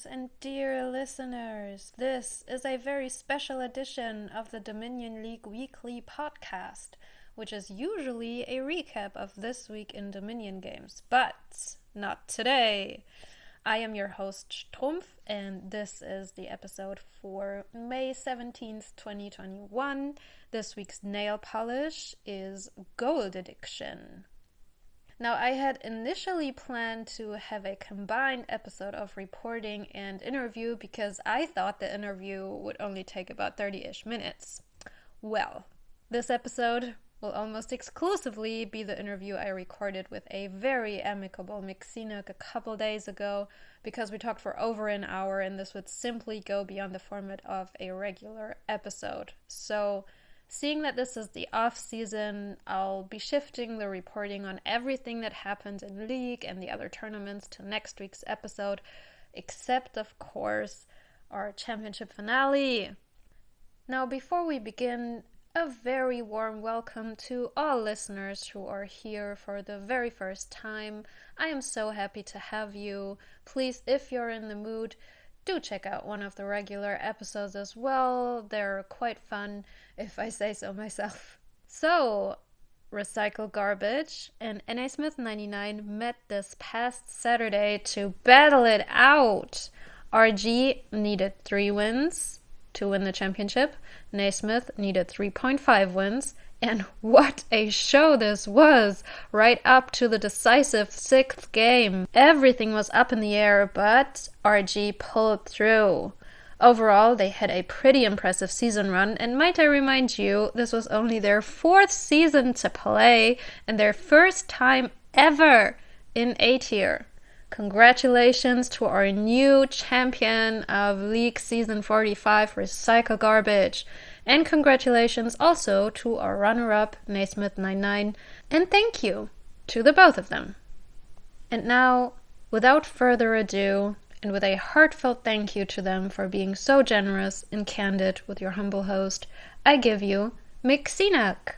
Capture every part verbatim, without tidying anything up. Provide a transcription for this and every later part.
viewers and dear listeners. This is a very special edition of the Dominion League Weekly podcast, which is usually a recap of this week in Dominion games, but not today. I am your host, Strumpf, and this is the episode for May seventeenth, twenty twenty-one. This week's nail polish is Gold Addiction. Now, I had initially planned to have a combined episode of reporting and interview because I thought the interview would only take about thirty-ish minutes. Well, this episode will almost exclusively be the interview I recorded with a very amicable Mick Cenac a couple days ago because we talked for over an hour and this would simply go beyond the format of a regular episode. So, seeing that this is the off-season, I'll be shifting the reporting on everything that happened in League and the other tournaments to next week's episode, except, of course, our championship finale. Now, before we begin, a very warm welcome to all listeners who are here for the very first time. I am so happy to have you. Please, if you're in the mood, do check out one of the regular episodes as well. They're quite fun, if I say so myself. So, Recycle Garbage and N A Smith ninety-nine met this past Saturday to battle it out. R G needed three wins to win the championship. Naismith needed three point five wins. And what a show this was, right up to the decisive sixth game. Everything was up in the air, but R G pulled through. Overall, they had a pretty impressive season run, and might I remind you, this was only their fourth season to play, and their first time ever in A-tier. Congratulations to our new champion of League Season forty-five, Recycle Garbage. And congratulations also to our runner-up, Naismith ninety-nine, and thank you to the both of them. And now, without further ado, and with a heartfelt thank you to them for being so generous and candid with your humble host, I give you Mick Cenac.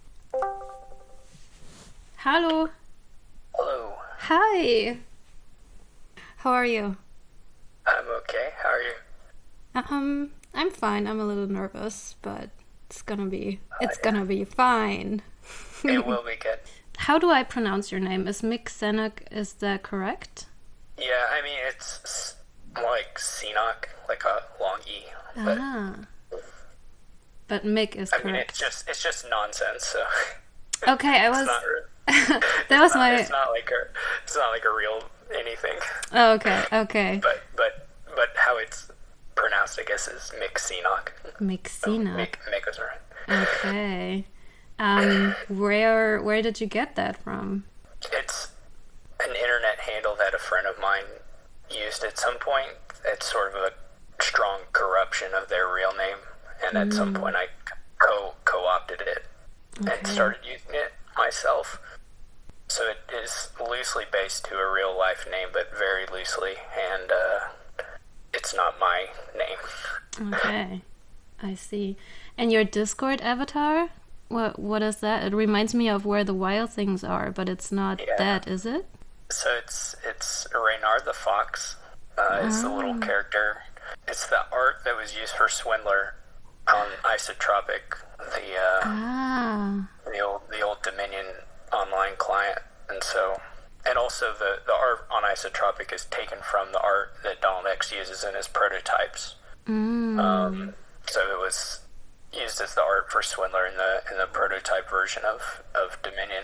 Hallo. Hello. Hi. How are you? I'm okay. How are you? Um, I'm fine. I'm a little nervous, but it's gonna be, it's gonna be fine. It will be good. How do I pronounce your name? Is Mick Cenac, is that correct? Yeah, I mean, it's s- like Cenac, like a long E. But, Ah. But Mick is I correct. mean, it's just, it's just nonsense, so. Okay, I it's was... not, re- that was not, my... It's not like a, it's not like a real anything. Oh, okay, okay. But, but, but how it's pronounced, I guess, is Mick Cenac. Mick So Cenac. Mick, Mick was right. Okay. Um, where where did you get that from? It's an internet handle that a friend of mine used at some point. It's sort of a strong corruption of their real name, and at mm. some point I co co-opted it okay. and started using it myself. So it is loosely based to a real life name, but very loosely, and uh, it's not my name. Okay, I see. And your Discord avatar? What what is that? It reminds me of Where the Wild Things Are, but it's not yeah. that, is it? So it's it's Reynard the Fox. Uh, it's oh. the little character. It's the art that was used for Swindler on Isotropic, the uh, ah. the old the old Dominion online client, and so and also the the art on Isotropic is taken from the art that Donald X uses in his prototypes. Mm. Um, so it was used as the art for Swindler in the in the prototype version of, of Dominion.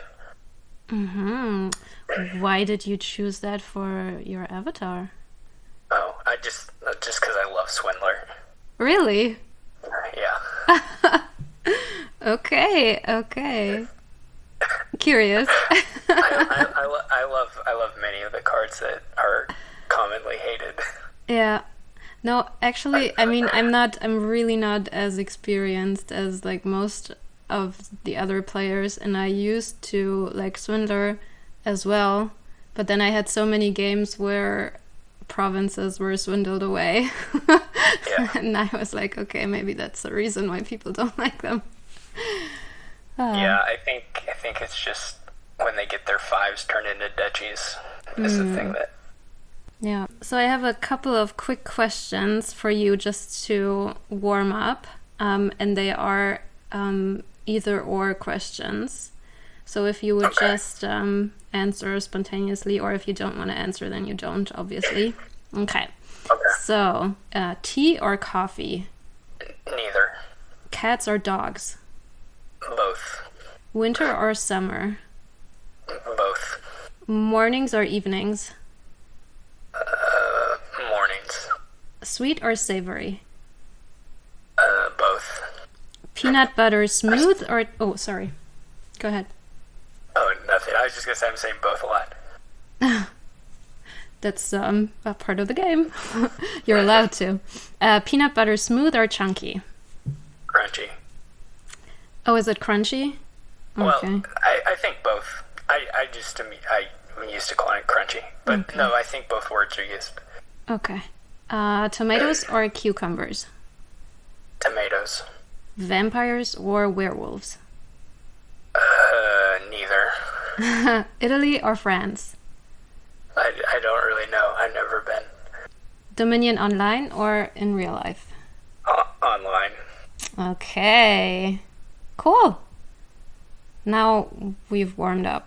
Mm-hmm. Why did you choose that for your avatar? Oh, I just just because I love Swindler. Really? Yeah. okay, okay. Curious. I, I, I, lo- I love I love many of the cards that are commonly hated. Yeah. No, actually, I mean, I'm not, I'm really not as experienced as, like, most of the other players, and I used to like Swindler as well, but then I had so many games where provinces were swindled away. Yeah. And I was like, okay, maybe that's the reason why people don't like them. Uh, yeah, I think I think it's just when they get their fives turned into duchies is mm. the thing that Yeah. So I have a couple of quick questions for you just to warm up. Um, and they are um, either or questions. So if you would Okay. just um, answer spontaneously, or if you don't want to answer, then you don't, obviously. Okay. Okay. So, uh, tea or coffee? Neither. Cats or dogs? Both. Winter or summer? Both. Mornings or evenings? Uh, mornings. Sweet or savory? Uh, both. Peanut butter smooth or... Oh, sorry. Go ahead. Oh, nothing. I was just gonna say I'm saying both a lot. That's um, a part of the game. You're allowed to. Uh, peanut butter smooth or chunky? Crunchy. Oh, is it crunchy? Well, Okay. I, I think both. I, I just am, I, I'm used to calling it crunchy, but Okay. no, I think both words are used. Okay. Uh, tomatoes or cucumbers? Tomatoes. Vampires or werewolves? Uh, neither. Italy or France? I, I don't really know. I've never been. Dominion online or in real life? O- online. Okay. Cool. Now we've warmed up.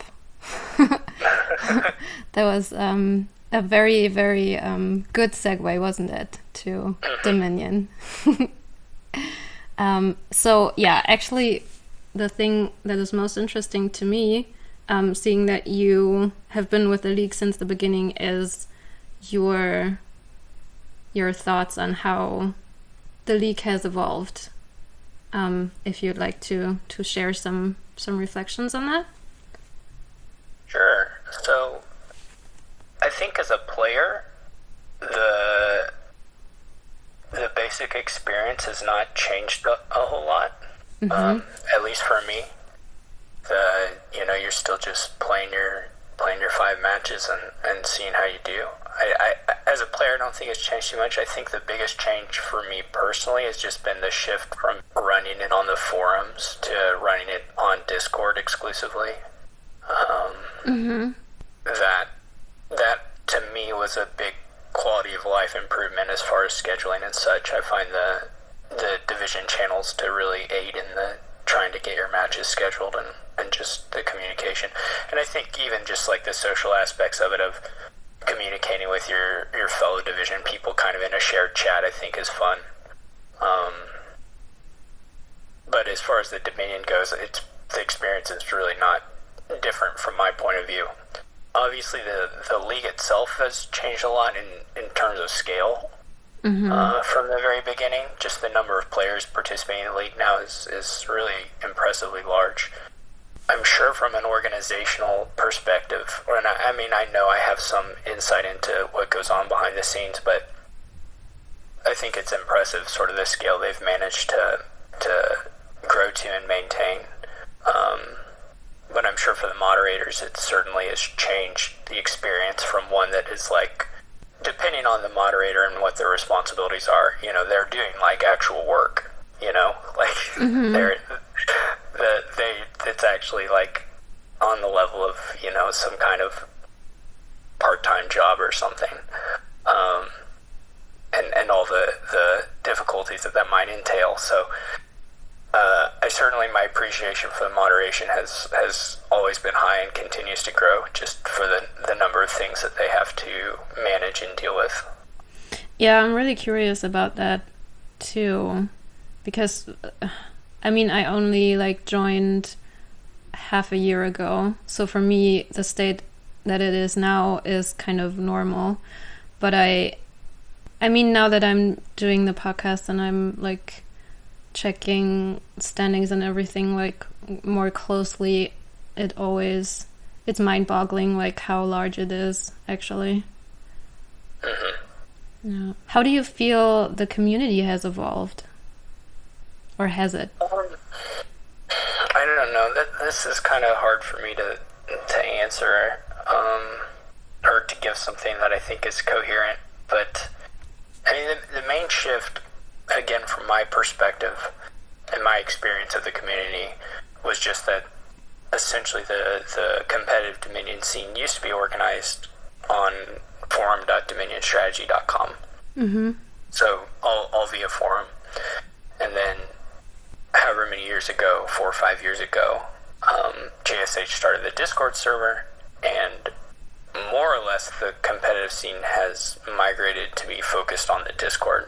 That was um, a very, very um, good segue, wasn't it, to Dominion? um, so, yeah, actually, the thing that is most interesting to me, um, seeing that you have been with the league since the beginning, is your your thoughts on how the league has evolved. Um, if you'd like to to share some some reflections on that. Sure. So, I think as a player, the the basic experience has not changed a, a whole lot. Mm-hmm. Um, at least for me, the you know you're still just playing your playing your five matches and, and seeing how you do. I, I as a player, I don't think it's changed too much. I think the biggest change for me personally has just been the shift from running it on the forums to running it on Discord exclusively. Um, Mm-hmm. that that to me was a big quality of life improvement as far as scheduling and such. I find the the division channels to really aid in the trying to get your matches scheduled and, and just the communication. And I think even just like the social aspects of it, of communicating with your, your fellow division people kind of in a shared chat, I think is fun. Um, but as far as the Dominion goes, it's the experience is really not different from my point of view. Obviously, the, the league itself has changed a lot in, in terms of scale. Mm-hmm. Uh, from the very beginning, just the number of players participating in the league now is, is really impressively large. I'm sure from an organizational perspective, or and I, I mean, I know I have some insight into what goes on behind the scenes, but I think it's impressive, sort of the scale they've managed to to grow to and maintain. Um, but I'm sure for the moderators, it certainly has changed the experience from one that is like, depending on the moderator and what their responsibilities are, you know, they're doing like actual work, you know, like mm-hmm. they're the they it's actually like on the level of, you know, some kind of part-time job or something, um, and and all the the difficulties that that might entail. So uh, I certainly, my appreciation for the moderation has has always been high and continues to grow, just for the the number of things that they have to manage and deal with. Yeah, I'm really curious about that too, because uh, I mean, I only like joined half a year ago, so for me the state that it is now is kind of normal. But I I mean, now that I'm doing the podcast and I'm like checking standings and everything like more closely, it always it's mind-boggling like how large it is actually. Mm-hmm. Yeah. How do you feel the community has evolved? Or has it? Um, I don't know. That this is kind of hard for me to to answer, um, or to give something that I think is coherent. But I mean, the, the main shift, again, from my perspective and my experience of the community, was just that essentially the the competitive Dominion scene used to be organized on forum dot dominion strategy dot com. Mm-hmm. So all, all via forum. And then however many years ago, four or five years ago, um, J S H started the Discord server, and more or less the competitive scene has migrated to be focused on the Discord.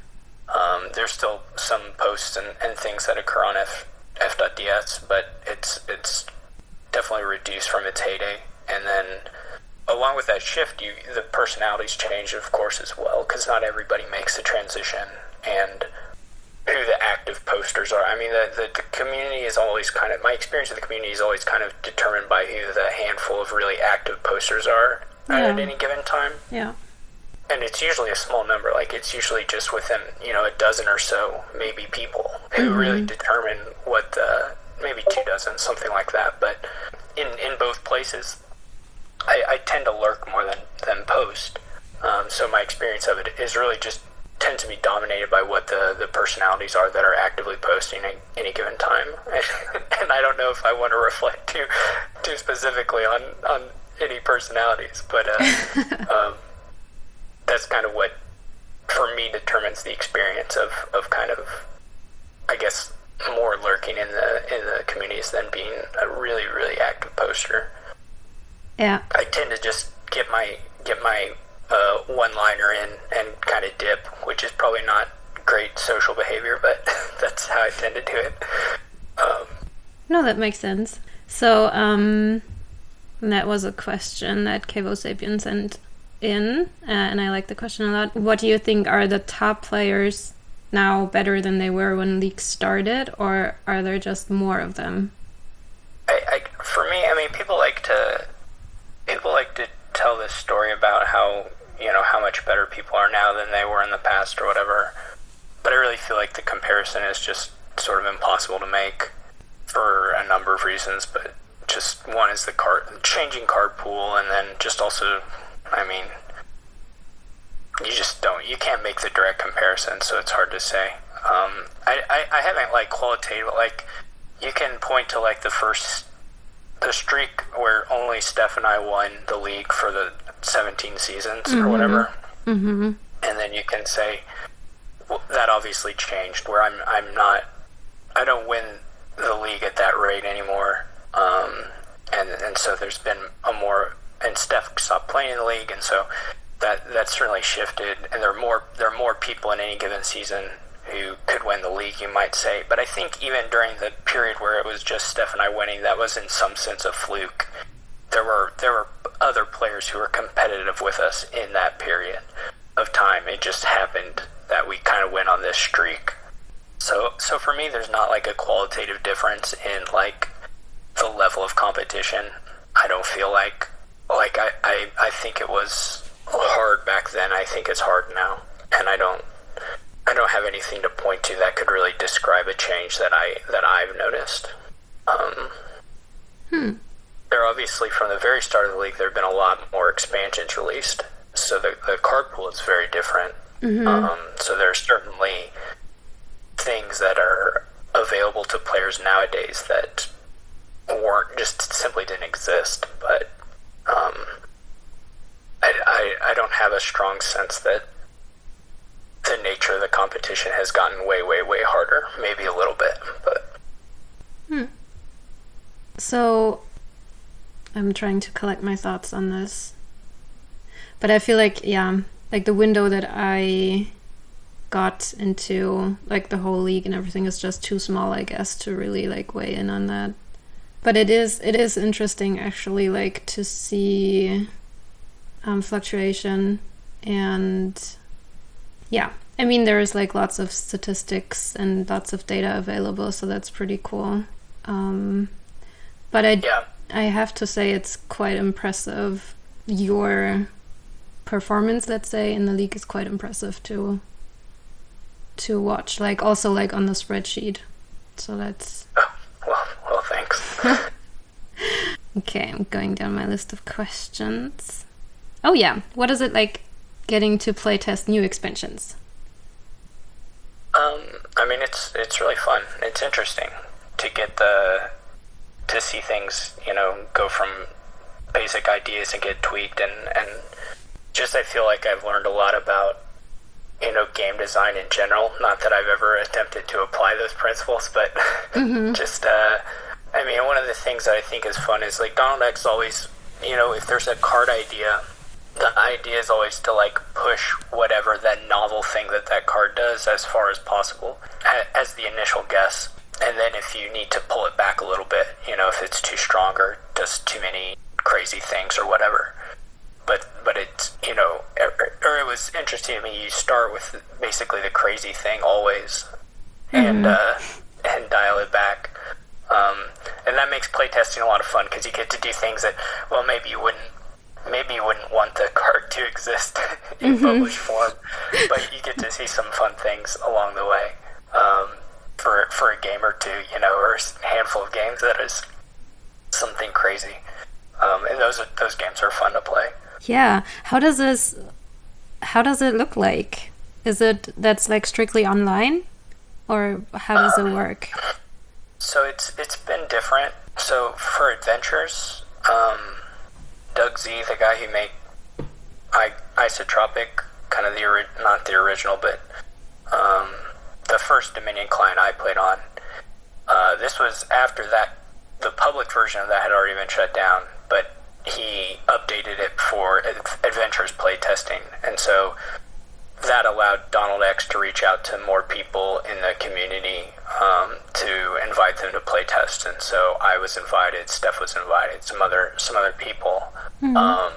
Um, there's still some posts and, and things that occur on F, f.ds, but it's it's definitely reduced from its heyday. And then along with that shift, you the personalities change, of course, as well, because not everybody makes the transition, and who the active posters are. I mean, the, the, the community is always kind of, my experience with the community is always kind of determined by who the handful of really active posters are yeah. at any given time. Yeah. And it's usually a small number, like it's usually just within, you know, a dozen or so, maybe people who mm-hmm. really determine what the, maybe two dozen, something like that. But in, in both places, I, I tend to lurk more than, than post. Um, so my experience of it is really just tends to be dominated by what the, the personalities are that are actively posting at any given time. And I don't know if I want to reflect too too specifically on, on any personalities, but uh, um, that's kind of what, for me, determines the experience of, of kind of, I guess, more lurking in the in the communities than being a really, really active poster. Yeah. I tend to just get my get my uh, one-liner in and kind of dip, which is probably not great social behavior, but that's how I tend to do it. Um, no, that makes sense. So, um, that was a question that Kevo Sapien sent in, uh, and I like the question a lot. What do you think are the top players now better than they were when League started, or are there just more of them? I, I, for me, I mean, people like to people like to tell this story about how, you know, how much better people are now than they were in the past or whatever. But I really feel like the comparison is just sort of impossible to make for a number of reasons. But just one is the card changing card pool, and then just also, I mean, you just don't, you can't make the direct comparison, so it's hard to say. Um, I, I, I haven't, like, qualitative, like, you can point to, like, the first, the streak where only Steph and I won the league for the seventeen seasons mm-hmm. or whatever. Mm-hmm. And then you can say, well, that obviously changed, where I'm, I'm not, I don't win the league at that rate anymore. Um, and, and so there's been a more, and Steph stopped playing in the league, and so that that certainly shifted, and there are more there are more people in any given season who could win the league, you might say. But I think even during the period where it was just Steph and I winning, that was in some sense a fluke. There were there were other players who were competitive with us in that period of time. It just happened that we kind of went on this streak. So so for me, there's not like a qualitative difference in like the level of competition. I don't feel like like I, I, I think it was hard back then. I think it's hard now, and I don't I don't have anything to point to that could really describe a change that I that I've noticed. Um, hmm. There obviously, from the very start of the league, there have been a lot more expansions released, so the the card pool is very different. Mm-hmm. Um, so there are certainly things that are available to players nowadays that weren't, just simply didn't exist. But um, I, I I don't have a strong sense that the nature of the competition has gotten way, way, way harder. Maybe a little bit, but... Hmm. So, I'm trying to collect my thoughts on this. But I feel like, yeah, like the window that I got into, like the whole league and everything is just too small, I guess, to really like weigh in on that. But it is, it is interesting actually, like to see um, fluctuation and... Yeah, I mean, there's like lots of statistics and lots of data available, so that's pretty cool. Um, but I, yeah. I have to say it's quite impressive. Your performance, let's say, in the league is quite impressive to to watch. Like also like on the spreadsheet. So that's. Oh, well, well, thanks. Okay, I'm going down my list of questions. Oh yeah, what is it like? Getting to playtest new expansions? Um, I mean, it's it's really fun. It's interesting to get the to see things, you know, go from basic ideas and get tweaked and, and just I feel like I've learned a lot about, you know, game design in general. Not that I've ever attempted to apply those principles, but mm-hmm. just, uh, I mean, one of the things that I think is fun is, like, Donald X always, you know, if there's a card idea, the idea is always to, like, push whatever that novel thing that that card does as far as possible as the initial guess. And then if you need to pull it back a little bit, you know, if it's too strong or does too many crazy things or whatever. But but it's, you know, or, or it was interesting to me, you start with basically the crazy thing always, mm-hmm. and uh, and dial it back. Um, and that makes playtesting a lot of fun because you get to do things that, well, maybe you wouldn't, maybe you wouldn't want the card to exist in mm-hmm. published form, but you get to see some fun things along the way. Um, for for a game or two, you know, or a handful of games, that is something crazy. Um, and those are, those games are fun to play. Yeah. How does this, how does it look like? Is it, that's like strictly online? Or how does um, it work? So it's it's been different. So for Adventures, um, Doug Z, the guy who made I, Isotropic, kind of the, ori- not the original, but um, the first Dominion client I played on, uh, this was after that, the public version of that had already been shut down, but he updated it for Adventures playtesting, and so that allowed Donald X to reach out to more people in the community um, to invite them to playtest, and so I was invited, Steph was invited, some other some other people, mm-hmm. um,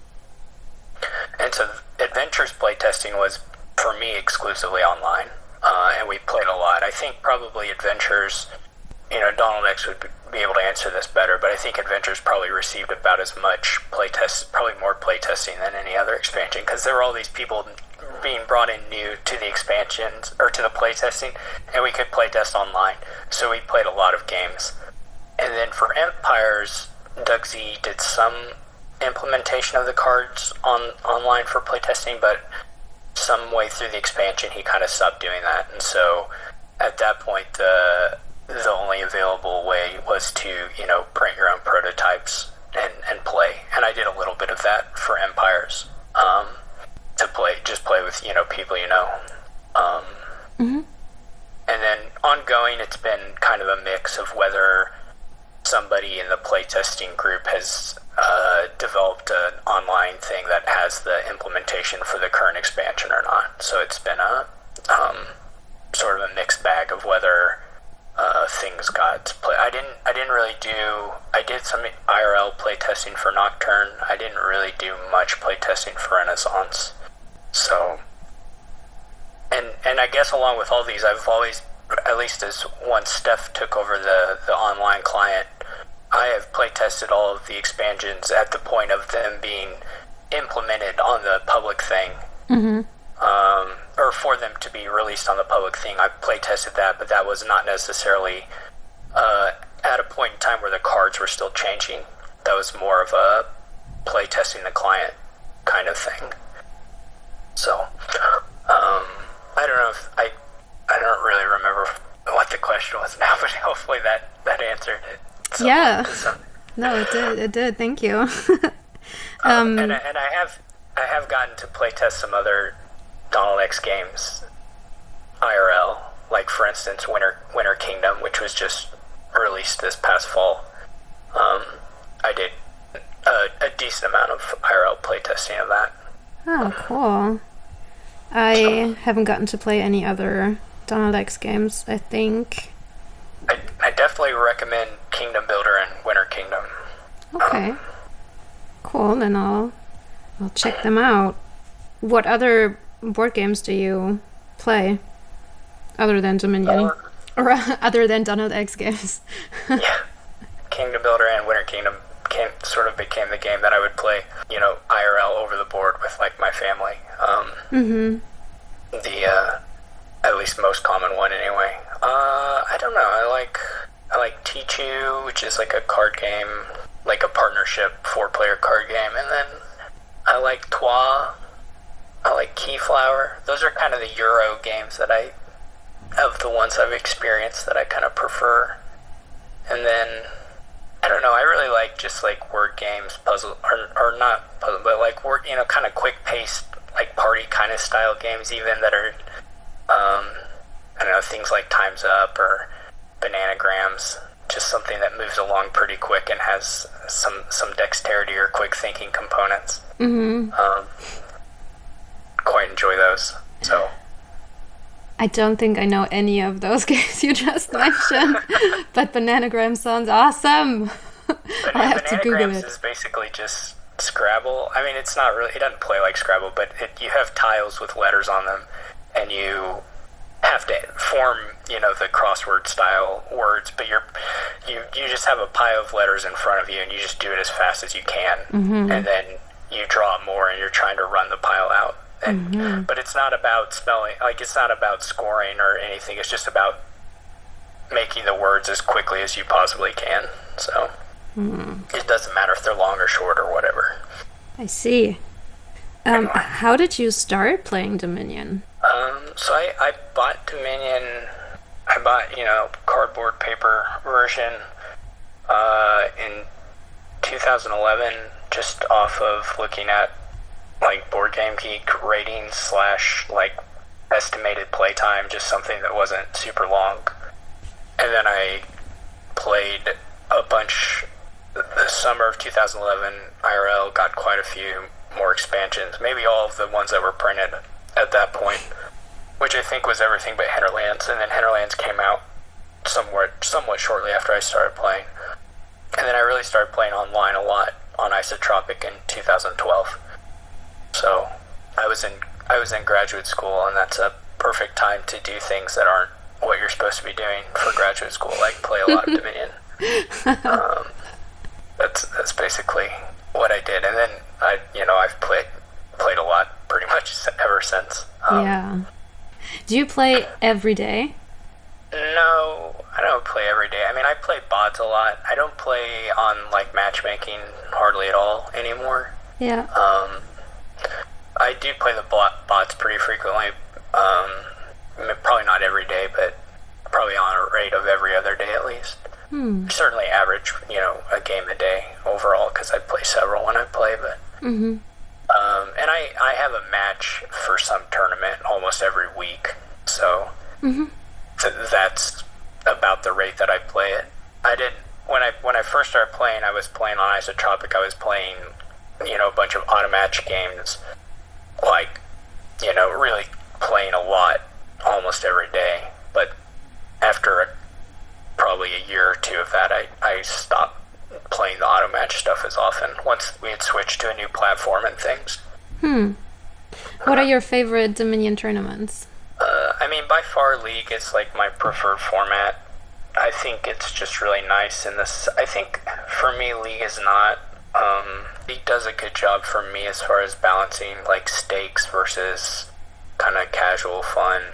and so Adventures playtesting was for me exclusively online, uh, and we played a lot. I think probably Adventures, you know, Donald X would be able to answer this better, but I think Adventures probably received about as much playtest, probably more playtesting than any other expansion, because there were all these people being brought in new to the expansions, or to the playtesting, and we could playtest online, so we played a lot of games. And then for Empires, Doug Z did some implementation of the cards on online for playtesting, but some way through the expansion he kind of stopped doing that, and so at that point the the only available way was to, you know, print your own prototypes and, and play. And I did a little bit of that for Empires, um, to play, just play with, you know, people you know. Um, mm-hmm. And then ongoing, it's been kind of a mix of whether somebody in the playtesting group has uh, developed an online thing that has the implementation for the current expansion or not. So it's been a um, sort of a mixed bag of whether Uh, things got play. I didn't. I didn't really do. I did some I R L playtesting for Nocturne. I didn't really do much playtesting for Renaissance. So, and and I guess along with all these, I've always, at least as once Steph took over the the online client, I have playtested all of the expansions at the point of them being implemented on the public thing. Mm-hmm. Um, or for them to be released on the public thing. I play tested that, but that was not necessarily uh, at a point in time where the cards were still changing. That was more of a play testing the client kind of thing. So, um, I don't know if I, I don't really remember what the question was now, but hopefully that, that answered it. So, yeah. So, no, it did. It did. Thank you. um, and, and I have, I have gotten to play test some other Donald X games I R L, like for instance Winter Winter Kingdom, which was just released this past fall. Um, I did a, a decent amount of I R L playtesting of that. Oh, cool. I so, haven't gotten to play any other Donald X games, I think. I, I definitely recommend Kingdom Builder and Winter Kingdom. Okay. Um, cool, then I'll I'll check them out. What other board games do you play other than Dominion, uh, or other than Donald X games? Yeah, Kingdom Builder and Winter Kingdom came, sort of became the game that I would play, you know, I R L over the board with like my family. Um, mm-hmm. The uh, at least most common one anyway. Uh, I don't know. I like I like Tichu, which is like a card game, like a partnership four-player card game, and then I like Trois. I like Keyflower. Those are kind of the Euro games that I, of the ones I've experienced, that I kind of prefer. And then, I don't don't know. I really like just like word games, puzzle, or or not puzzle, but like word, you know, kind of quick paced, like party kind of style games, even that are, um, I don't know, things like Time's Up or Bananagrams. Just something that moves along pretty quick and has some some dexterity or quick thinking components. Mm-hmm. Um, quite enjoy those. So. I don't think I know any of those games you just mentioned, but Bananagram sounds awesome. I have to Google it. Bananagrams is basically just Scrabble. I mean, it's not really, it doesn't play like Scrabble, but it, you have tiles with letters on them, and you have to form, you know, the crossword style words, but you're, you, you just have a pile of letters in front of you, and you just do it as fast as you can, mm-hmm. and then you draw more, and you're trying to run the pile out. And, mm-hmm. But it's not about spelling, like it's not about scoring or anything. It's just about making the words as quickly as you possibly can. So mm. it doesn't matter if they're long or short or whatever. I see. Um, how did you start playing Dominion? Um, so I, I bought Dominion, I bought, you know, cardboard paper version uh, in two thousand eleven, just off of looking at like Board Game Geek ratings slash like estimated playtime, just something that wasn't super long. And then I played a bunch the summer of two thousand eleven. I R L got quite a few more expansions, maybe all of the ones that were printed at that point, which I think was everything but Hinterlands. And then Hinterlands came out somewhat somewhat shortly after I started playing. And then I really started playing online a lot on Isotropic in two thousand twelve. So I was in I was in graduate school, and that's a perfect time to do things that aren't what you're supposed to be doing for graduate school, like play a lot of Dominion. um, that's that's basically what I did, and then I you know I've played played a lot pretty much ever since. Um, yeah. Do you play every day? No, I don't play every day. I mean, I play bots a lot. I don't play on like matchmaking hardly at all anymore. Yeah. Um. I do play the bot, bots pretty frequently. Um, probably not every day, but probably on a rate of every other day at least. Hmm. Certainly average, you know, a game a day overall, because I play several when I play. But mm-hmm. um, and I, I have a match for some tournament almost every week, so mm-hmm. th- that's about the rate that I play it. I did when I when I first started playing. I was playing on Isotropic. I was playing, you know, a bunch of automatch games, like, you know, really playing a lot almost every day. But after a, probably a year or two of that, I, I stopped playing the automatch stuff as often once we had switched to a new platform and things. Hmm. What are your favorite Dominion tournaments? Uh, I mean, by far, League is like my preferred format. I think it's just really nice in this. I think for me, League is not. Um, League does a good job for me as far as balancing like stakes versus kind of casual fun.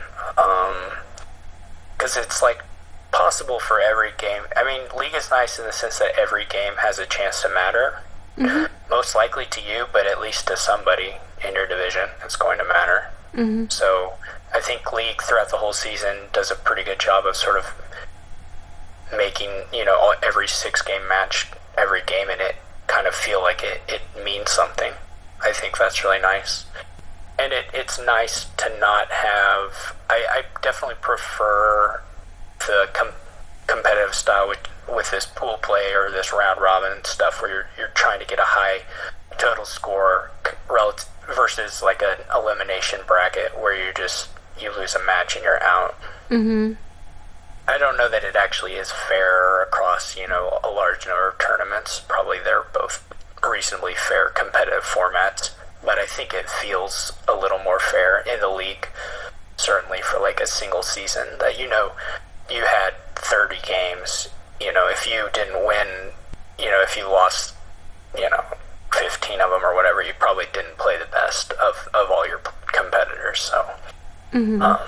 Because um, it's like possible for every game. I mean, League is nice in the sense that every game has a chance to matter. Mm-hmm. Most likely to you, but at least to somebody in your division, it's going to matter. Mm-hmm. So I think League throughout the whole season does a pretty good job of sort of making, you know, every six game match, every game in it kind of feel like it, it means something. I think that's really nice. And it, it's nice to not have... I, I definitely prefer the com- competitive style with, with this pool play or this round robin stuff where you're, you're trying to get a high total score relative versus like an elimination bracket where you just you lose a match and you're out. Mm-hmm. I don't know that it actually is fair across, you know, a large number of tournaments. Probably they're both reasonably fair competitive formats, but I think it feels a little more fair in the League, certainly for like a single season, that, you know, you had thirty games, you know, if you didn't win, you know, if you lost, you know, fifteen of them or whatever, you probably didn't play the best of, of all your competitors, so mm-hmm. um,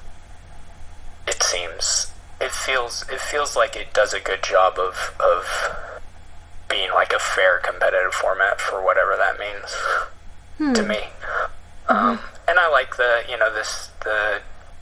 it seems... It feels it feels like it does a good job of of being like a fair competitive format for whatever that means hmm. to me. Um, and I like the you know this the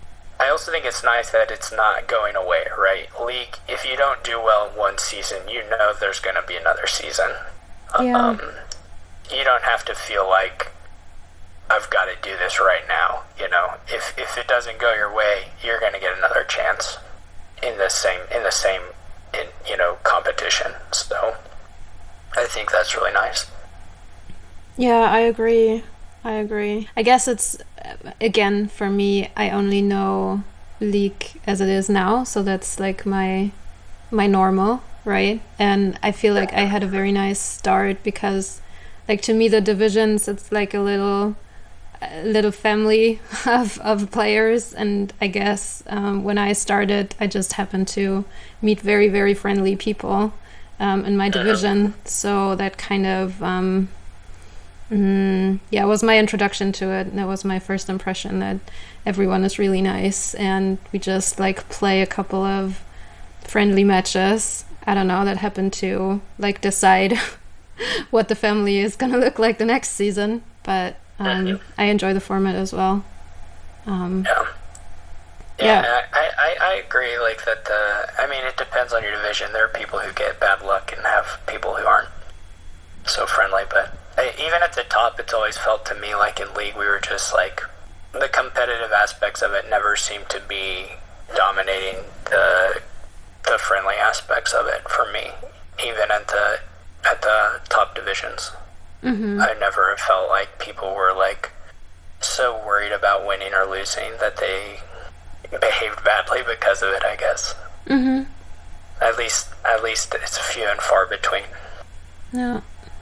I also think it's nice that it's not going away, right? League, if you don't do well in one season, you know there's going to be another season. Yeah. Um, you don't have to feel like I've got to do this right now. You know, if if it doesn't go your way, you're going to get another chance in the same in the same in you know competition. So I think that's really nice. Yeah, I agree. I agree. I guess it's, again, for me, I only know League as it is now, so that's like my my normal, right? And I feel like I had a very nice start because, like, to me, the divisions, it's like a little a little family of, of players, and I guess um, when I started, I just happened to meet very, very friendly people um, in my division, so that kind of... Um, Mm, yeah, it was my introduction to it. That was my first impression that everyone is really nice, and we just like play a couple of friendly matches. I don't know, that happened to like decide what the family is gonna look like the next season. But um, I enjoy the format as well. Um, yeah. Yeah, yeah. I, I, I agree. Like that. The I mean, it depends on your division. There are people who get bad luck and have people who aren't so friendly, but. I, even at the top, it's always felt to me like in League we were just like the competitive aspects of it never seemed to be dominating the the friendly aspects of it for me. Even at the at the top divisions, mm-hmm. I never felt like people were like so worried about winning or losing that they behaved badly because of it. I guess. Mm-hmm. At least, at least it's few and far between. Yeah.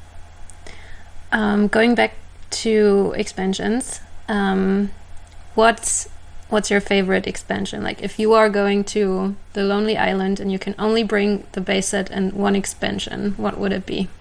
Um, going back to expansions, um, what's what's your favorite expansion? Like, if you are going to the Lonely Island and you can only bring the base set and one expansion, what would it be?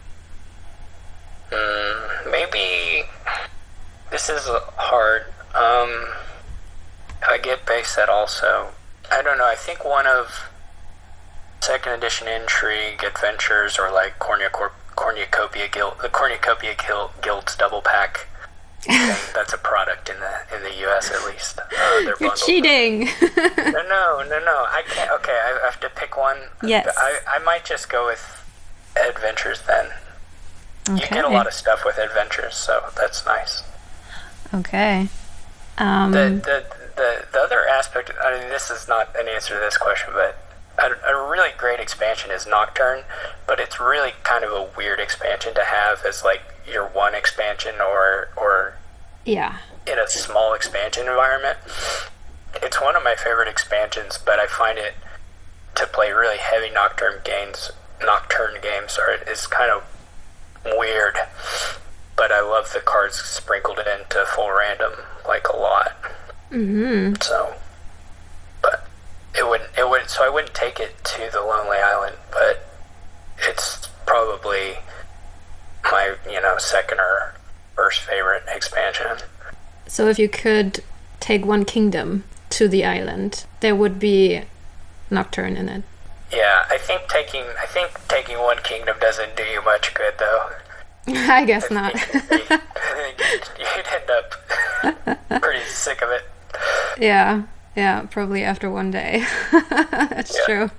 Mm, maybe this is hard. Um, I get base set also. I don't know. I think one of second edition Intrigue, Adventures, or like Cornucopia Corp. Cornucopia Guild, the Cornucopia Guild, Guild's double pack. That's a product in the in the U S at least. Uh, they're You're bundled. cheating. no, no, no, no. I can't. Okay, I have to pick one. Yes. I I might just go with Adventures then. Okay. You get a lot of stuff with Adventures, so that's nice. Okay. Um, The the the the other aspect. I mean, this is not an answer to this question, but. A, a really great expansion is Nocturne, but it's really kind of a weird expansion to have as like your one expansion or or yeah. in a small expansion environment. It's one of my favorite expansions, but I find it to play really heavy Nocturne games. Nocturne games are is kind of weird, but I love the cards sprinkled into full random like a lot. Mm-hmm. So, but. It wouldn't. It would. So I wouldn't take it to the Lonely Island, but it's probably my, you know, second or first favorite expansion. So if you could take one kingdom to the island, there would be Nocturne in it. Yeah, I think taking. I think taking one kingdom doesn't do you much good, though. I guess I not. think, I think you'd, you'd end up pretty sick of it. Yeah. Yeah, probably after one day. That's Yeah. true.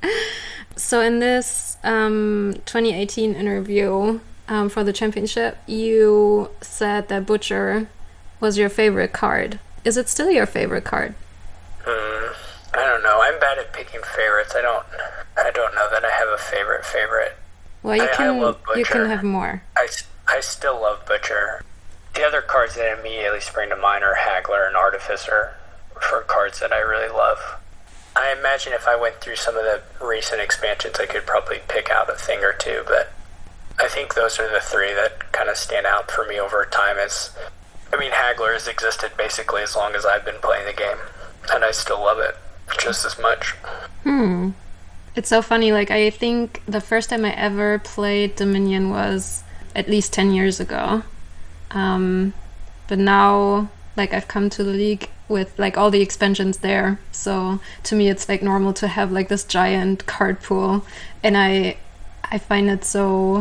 So in this um, twenty eighteen interview um, for the championship, you said that Butcher was your favorite card. Is it still your favorite card? Mm, I don't know. I'm bad at picking favorites. I don't. I don't know that I have a favorite favorite. Well, you I, can I love you can Butcher. have more. I, s- I still love Butcher. The other cards that immediately spring to mind are Haggler and Artificer for cards that I really love. I imagine if I went through some of the recent expansions, I could probably pick out a thing or two, but I think those are the three that kind of stand out for me over time. As I mean, Haggler has existed basically as long as I've been playing the game, and I still love it just as much. Hmm. It's so funny. Like, I think the first time I ever played Dominion was at least ten years ago. Um, but now, like, I've come to the League with like all the expansions there, so to me it's like normal to have like this giant card pool, and I I find it so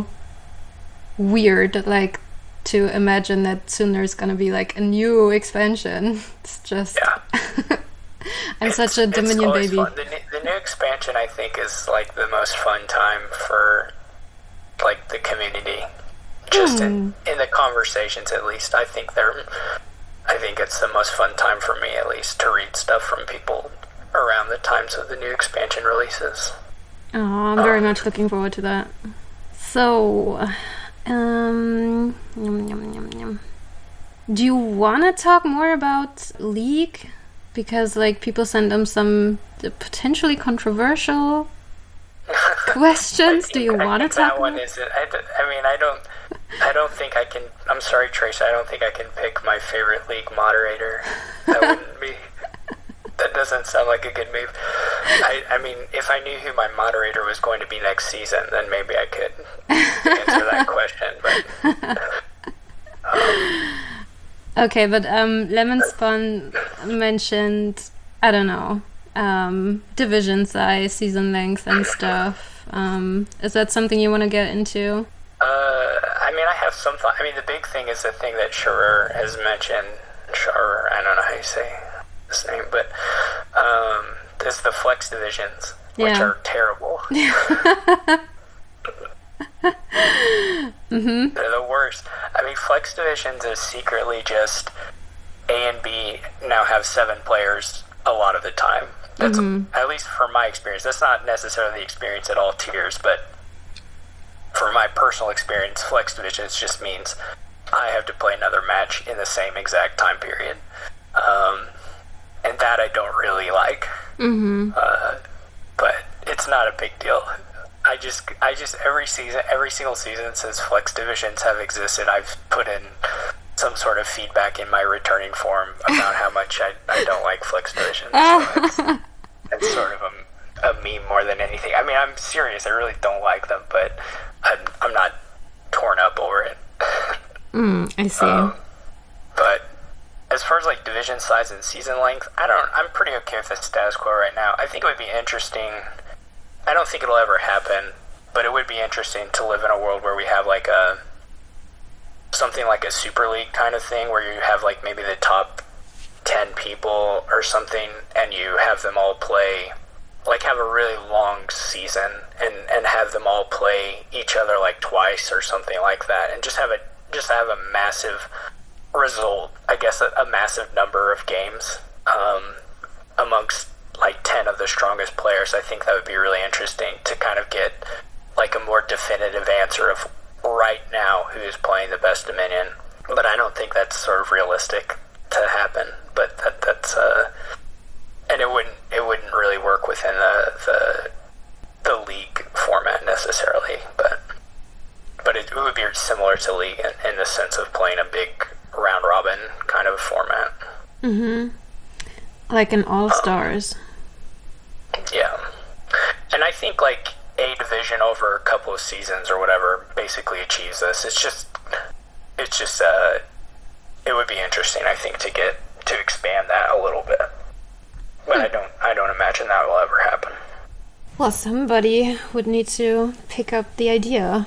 weird like to imagine that soon there's gonna be like a new expansion. It's just Yeah. I'm such a it's Dominion always baby. fun. The, new- the new expansion, I think, is like the most fun time for like the community. Just in, in the conversations, at least, I think they're. I think it's the most fun time for me, at least, to read stuff from people around the times of the new expansion releases. Oh, I'm very much looking forward to that. So, um, yum, yum, yum, yum. Do you want to talk more about League? Because, like, people send them some potentially controversial questions. Do you want to talk that about one is it? I, d- I mean, I don't. I don't think I can. I'm sorry, Trace. I don't think I can pick my favorite League moderator. That wouldn't be. That doesn't sound like a good move. I, I mean, if I knew who my moderator was going to be next season, then maybe I could answer that question. But um, Okay, but um, Lemon Spawn mentioned, I don't know, um, division size, season length, and stuff. Um, is that something you want to get into? Uh, I mean, I have some thought. I mean, the big thing is the thing that Scherer has mentioned. Scherer, I don't know how you say his name, but um, there's the flex divisions, which Yeah. are terrible. Mm-hmm. They're the worst. I mean, flex divisions is secretly just A and B now have seven players a lot of the time. That's Mm-hmm. at least for my experience. That's not necessarily the experience at all tiers, but for my personal experience, flex divisions just means I have to play another match in the same exact time period, um, and that I don't really like. Mm-hmm. Uh, but it's not a big deal. I just, I just every season, every single season since flex divisions have existed, I've put in some sort of feedback in my returning form about how much I, I don't like flex divisions. So it's, it's sort of a, a meme more than anything. I mean, I'm serious. I really don't like them, but I'm, I'm not torn up over it. Mm, I see. Um, but as far as like division size and season length, I don't. I'm pretty okay with the status quo right now. I think it would be interesting. I don't think it'll ever happen, but it would be interesting to live in a world where we have like a something like a Super League kind of thing, where you have like maybe the top ten people or something, and you have them all play, like have a really long season, and and have them all play each other like twice or something like that, and just have a just have a massive result, I guess a, a massive number of games um, amongst like ten of the strongest players. I think that would be really interesting to kind of get like a more definitive answer of right now who is playing the best Dominion. But I don't think that's sort of realistic to happen. But that that's uh, and it wouldn't it wouldn't really work within the the the league format necessarily. But but it, it would be similar to league in, in the sense of playing a big round robin kind of format. Mm-hmm. Like an All-Stars. Um, yeah. And I think like a division over a couple of seasons or whatever basically achieves this. It's just it's just uh it would be interesting, I think, to get to expand that a little bit. But I don't I don't imagine that will ever happen. Well, somebody would need to pick up the idea.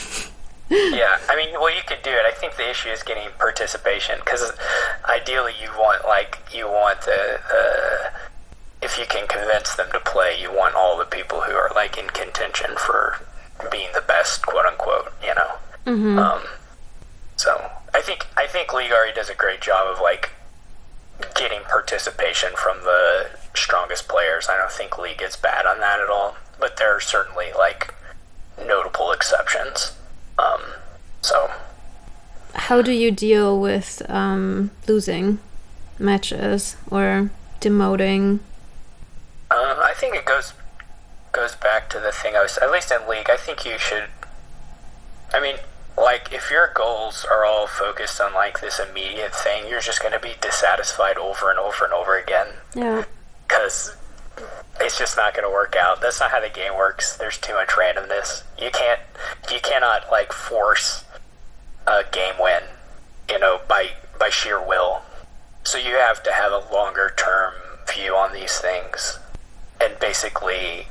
Yeah, I mean, well, you could do it. I think the issue is getting participation, because ideally you want, like, you want the, uh, if you can convince them to play, you want all the people who are, like, in contention for being the best, quote-unquote, you know? Mm-hmm. Um, so, I think, I think League already does a great job of, like, getting participation from the strongest players. I don't think League is bad on that at all, but there are certainly, like, notable exceptions. Um, so. How do you deal with um, losing matches or demoting? Uh, I think it goes goes back to the thing I was, at least in League, I think you should, I mean, like, if your goals are all focused on, like, this immediate thing, you're just going to be dissatisfied over and over and over again. Yeah. Because it's just not going to work out. That's not how the game works. There's too much randomness. You can't, you cannot, like, force a game win, you know, by by sheer will. So you have to have a longer term view on these things. And basically,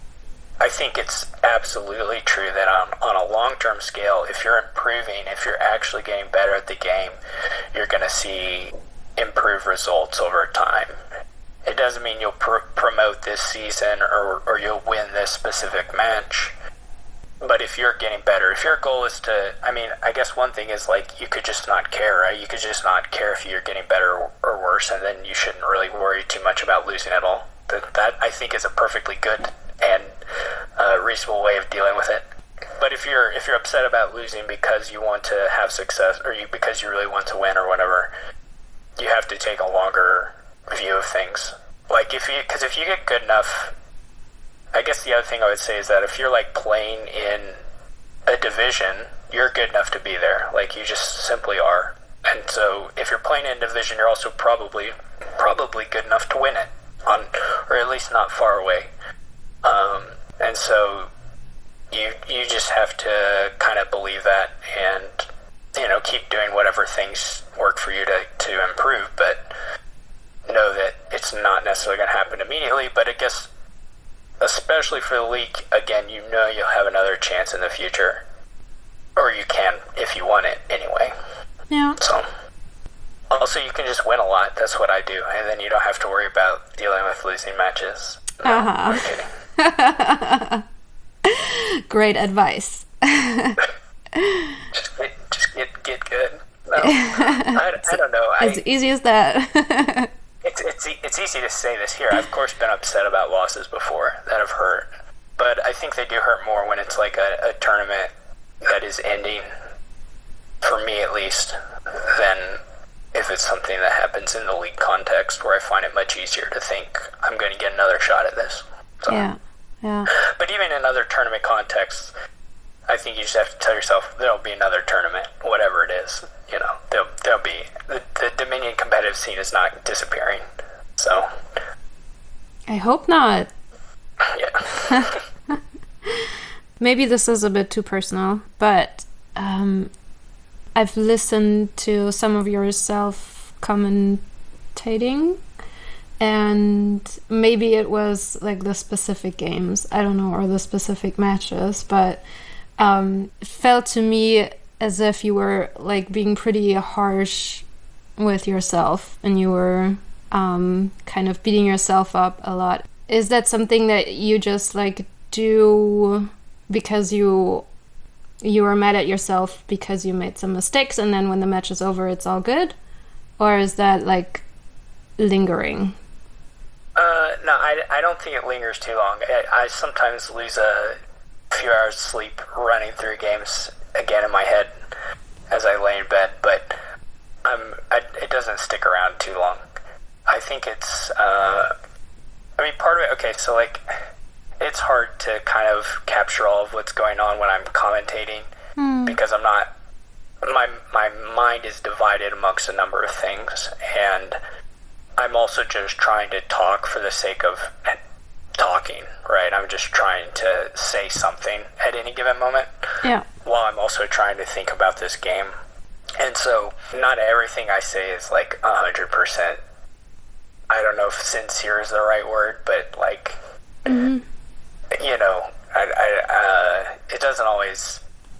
I think it's absolutely true that on, on a long term scale, if you're improving, if you're actually getting better at the game, you're going to see improved results over time. It doesn't mean you'll pr- promote this season or, or you'll win this specific match. But if you're getting better, if your goal is to, I mean, I guess one thing is like you could just not care, right? You could just not care if you're getting better or, or worse, and then you shouldn't really worry too much about losing at all. That, that I think is a perfectly good and uh, reasonable way of dealing with it. But if you're if you're upset about losing because you want to have success, or you because you really want to win or whatever, you have to take a longer view of things. Like if you, because if you get good enough. I guess the other thing I would say is that if you're like playing in a division, you're good enough to be there. Like you just simply are. And so if you're playing in a division, you're also probably probably good enough to win it, on or at least not far away. Um, and so you you just have to kind of believe that, and you know, keep doing whatever things work for you to to improve. But know that it's not necessarily going to happen immediately. But I guess, especially for the league, again, you know you'll have another chance in the future. Or you can, if you want it, anyway. Yeah. So, also, you can just win a lot. That's what I do. And then you don't have to worry about dealing with losing matches. No, Uh-huh. I'm kidding. Great advice. just get, just get, get good. No, I, I don't know. I, As easy as that. It's it's e- it's easy to say this here. I've of course been upset about losses before that have hurt, but I think they do hurt more when it's like a, a tournament that is ending, for me at least, than if it's something that happens in the league context, where I find it much easier to think I'm going to get another shot at this. So, Yeah, yeah. But even in other tournament contexts, I think you just have to tell yourself there'll be another tournament, whatever it is. You know, there'll, there'll be the, the Dominion competitive scene is not disappearing. So, I hope not. yeah. Maybe this is a bit too personal, but um, I've listened to some of your self-commentating, and maybe it was like the specific games, I don't know, or the specific matches, but um, it felt to me as if you were like being pretty harsh with yourself, and you were um, kind of beating yourself up a lot. Is that something that you just like do because you you are mad at yourself because you made some mistakes, and then when the match is over it's all good? Or is that like lingering? Uh, no, I, I don't think it lingers too long. I, I sometimes lose a few hours of sleep running through games again in my head as I lay in bed, but um, I, it doesn't stick around too long. I think it's, uh, I mean, part of it, okay, so like, it's hard to kind of capture all of what's going on when I'm commentating, Hmm. because I'm not, my my mind is divided amongst a number of things, and I'm also just trying to talk for the sake of talking, right? I'm just trying to say something at any given moment, Yeah. while I'm also trying to think about this game. And so not everything I say is like one hundred percent, I don't know if sincere is the right word, but like, Mm-hmm. you know, I, I, uh, it doesn't always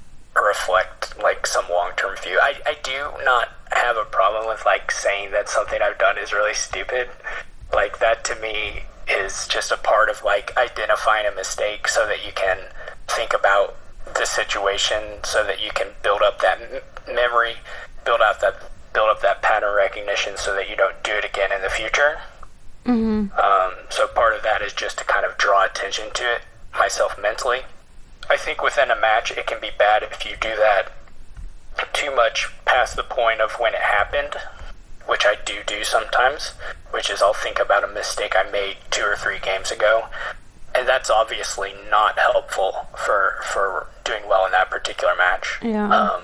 reflect like some long-term view. I, I do not have a problem with like saying that something I've done is really stupid. Like that to me is just a part of like identifying a mistake so that you can think about the situation, so that you can build up that m- memory, build out that build up that pattern recognition so that you don't do it again in the future. Mm-hmm. Um, so part of that is just to kind of draw attention to it myself mentally. I think within a match it can be bad if you do that too much past the point of when it happened, which I do do sometimes, which is I'll think about a mistake I made two or three games ago, and that's obviously not helpful for, for doing well in that particular match. Yeah. Um,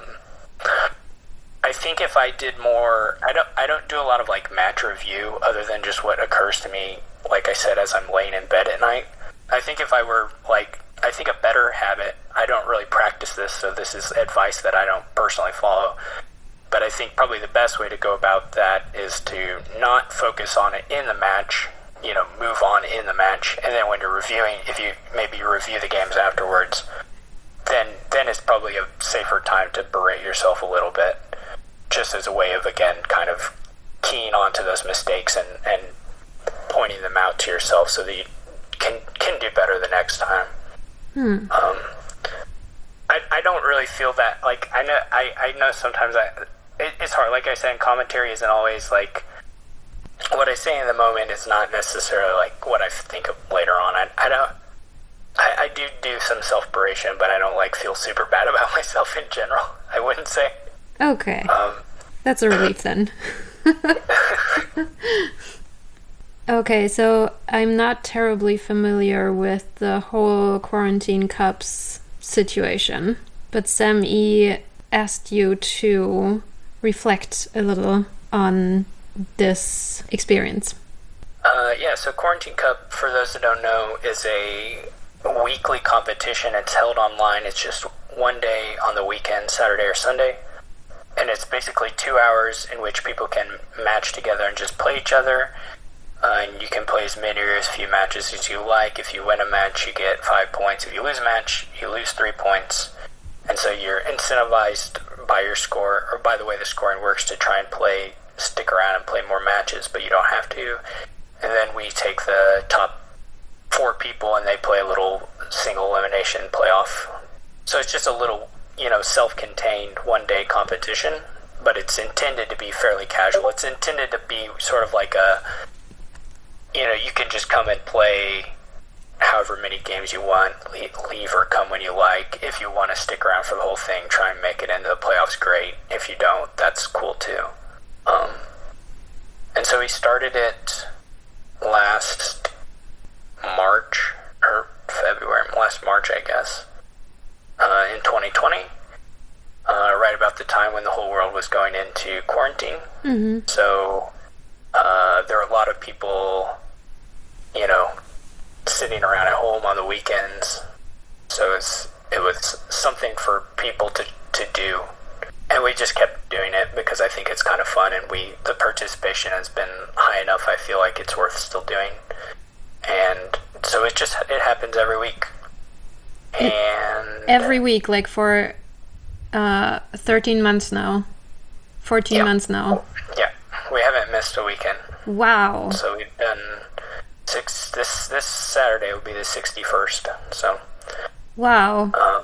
I think if I did more, I don't I don't do a lot of like match review other than just what occurs to me, like I said, as I'm laying in bed at night. I think if I were like, I think a better habit, I don't really practice this, so this is advice that I don't personally follow, but I think probably the best way to go about that is to not focus on it in the match, you know, move on in the match, and then when you're reviewing, if you maybe review the games afterwards, then then it's probably a safer time to berate yourself a little bit, just as a way of, again, kind of keying onto those mistakes and, and pointing them out to yourself so that you can can do better the next time. Hmm. Um, I I don't really feel that, like, I know I, I know sometimes I it, it's hard. Like I said, commentary isn't always like what I say in the moment is not necessarily like what I think of later on. I I don't. I, I do do some self-beration, but I don't like feel super bad about myself in general. I wouldn't say. Okay. Um, That's a relief then. Okay, so I'm not terribly familiar with the whole Quarantine Cups situation, but Sam E asked you to reflect a little on this experience. Uh, yeah, so Quarantine Cup, for those that don't know, is a weekly competition. It's held online. It's just one day on the weekend, Saturday or Sunday. And it's basically two hours in which people can match together and just play each other. Uh, and you can play as many or as few matches as you like. If you win a match, you get five points. If you lose a match, you lose three points. And so you're incentivized by your score, or by the way the scoring works, to try and play, stick around and play more matches, but you don't have to. And then we take the top four people and they play a little single elimination playoff. So it's just a little, you know, self-contained one-day competition, but it's intended to be fairly casual. It's intended to be sort of like a, you know, you can just come and play however many games you want, leave or come when you like. If you want to stick around for the whole thing, try and make it into the playoffs, great. If you don't, that's cool too. Um, and so we started it last March, or February, last March, I guess, uh, in twenty twenty, uh, right about the time when the whole world was going into quarantine. Mm-hmm. So uh, there are a lot of people, you know, sitting around at home on the weekends. So it's, it was something for people to, to do. And we just kept doing it because I think it's kind of fun, and we the participation has been high enough. I feel like it's worth still doing. And so it just it happens every week. And every week, like for uh, thirteen months now, fourteen yeah. months now. Yeah, we haven't missed a weekend. Wow. So we've done six. This this Saturday will be the sixty-first. So. Wow. Um,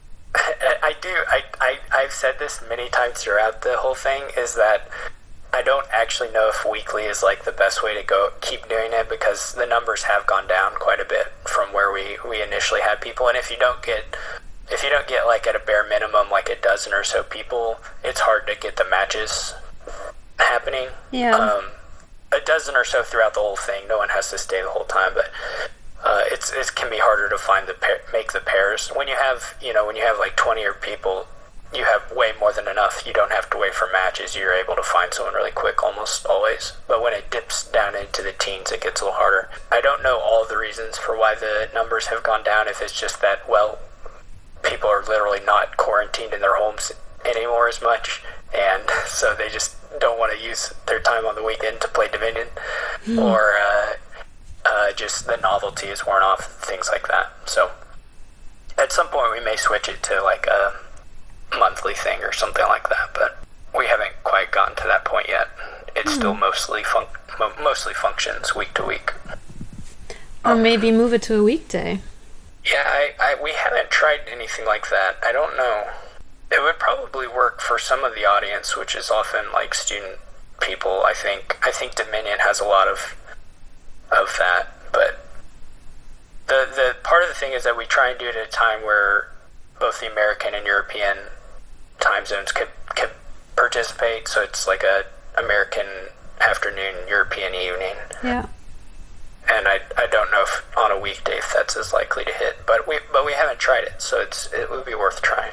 I do. I, I, I've said this many times throughout the whole thing, is that I don't actually know if weekly is like the best way to go keep doing it, because the numbers have gone down quite a bit from where we, we initially had people. And if you don't get if you don't get like at a bare minimum like a dozen or so people, it's hard to get the matches happening. Yeah. Um, a dozen or so throughout the whole thing. No one has to stay the whole time, but Uh, it's it can be harder to find the pair, make the pairs. When you have you know when you have like twenty or people, you have way more than enough. You don't have to wait for matches. You're able to find someone really quick almost always. But when it dips down into the teens, it gets a little harder. I don't know all the reasons for why the numbers have gone down. If it's just that, well, people are literally not quarantined in their homes anymore as much, and so they just don't want to use their time on the weekend to play Dominion, mm. or uh, Uh, just the novelty is worn off, things like that. So at some point we may switch it to like a monthly thing or something like that, but we haven't quite gotten to that point yet. It mm. still mostly fun- mo- mostly functions week to week. Or maybe move it to a weekday. Yeah, I, I we haven't tried anything like that. I don't know. It would probably work for some of the audience, which is often like student people. I think I think Dominion has a lot of of that, but the the part of the thing is that we try and do it at a time where both the American and European time zones could could participate. So it's like a American afternoon, European evening. Yeah. And I I don't know if on a weekday if that's as likely to hit, but we but we haven't tried it, so it's it would be worth trying.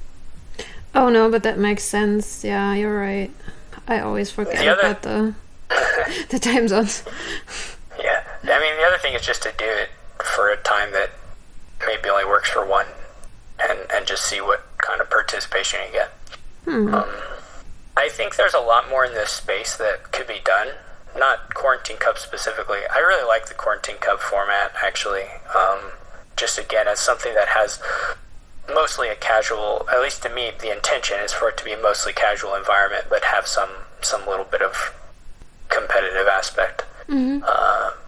Oh no, but that makes sense. Yeah, you're right. I always forget the other... about the the time zones. Yeah, I mean, the other thing is just to do it for a time that maybe only works for one, and, and just see what kind of participation you get. Hmm. Um, I think there's a lot more in this space that could be done, not Quarantine Cup specifically. I really like the Quarantine Cup format, actually. Um, just, again, as something that has mostly a casual, at least to me, the intention is for it to be a mostly casual environment, but have some, some little bit of competitive aspect. Mm-hmm. Uh,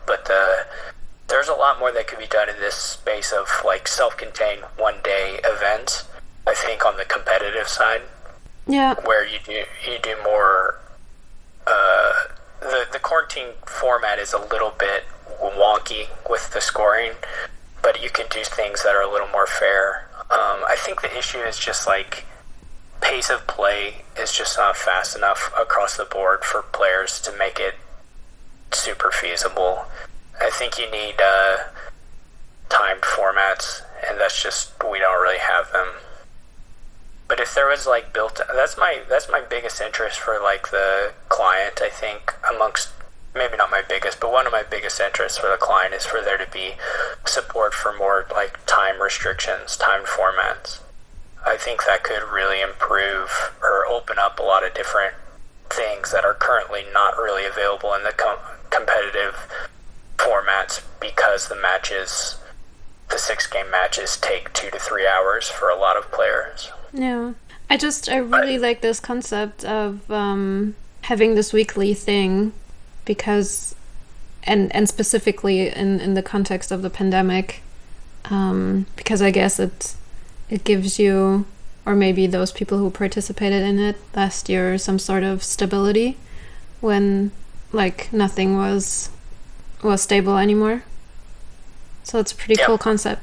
but the there's a lot more that could be done in this space of like self-contained one-day events. I think on the competitive side, Yeah. where you do you do more. Uh, the the quarantine format is a little bit wonky with the scoring, but you can do things that are a little more fair. Um, I think the issue is just like pace of play is just not fast enough across the board for players to make it super feasible. I think you need uh, timed formats, and that's just, we don't really have them. But if there was like built, that's my that's my biggest interest for like the client. I think amongst, maybe not my biggest, but one of my biggest interests for the client is for there to be support for more like time restrictions, timed formats. I think that could really improve or open up a lot of different things that are currently not really available in the com- competitive formats, because the matches, the six game matches take two to three hours for a lot of players. Yeah. I just, I really like this concept of um, having this weekly thing, because, and and specifically in, in the context of the pandemic, um, because I guess it, it gives you, or maybe those people who participated in it last year, some sort of stability when like nothing was was stable anymore. So it's a pretty Yeah. cool concept.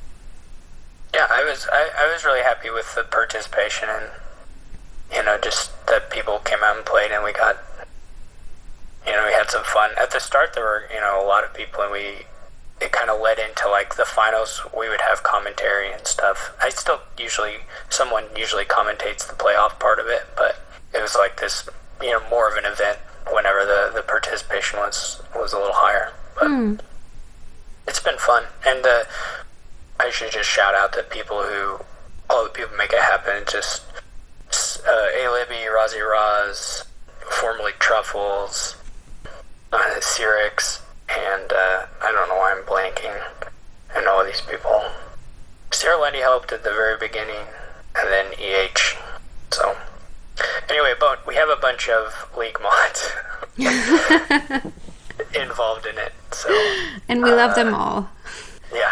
Yeah, I was I, I was really happy with the participation, and you know, just that people came out and played, and we got, you know, we had some fun. At the start there were, you know, a lot of people, and we it kind of led into like the finals. We would have commentary and stuff. I still usually someone usually commentates the playoff part of it, but it was like this, you know, more of an event whenever the, the participation was was a little higher. But Mm. it's been fun, and uh, I should just shout out to people who, all the people make it happen. Just uh, A Libby, Rozzy Roz, formerly Truffles, uh, Cyrix, and uh, I don't know why I'm blanking, and all of these people. Sarah Lenny helped at the very beginning, and then E H. So, anyway, but we have a bunch of League mods involved in it. So, And we love uh, them all. yeah.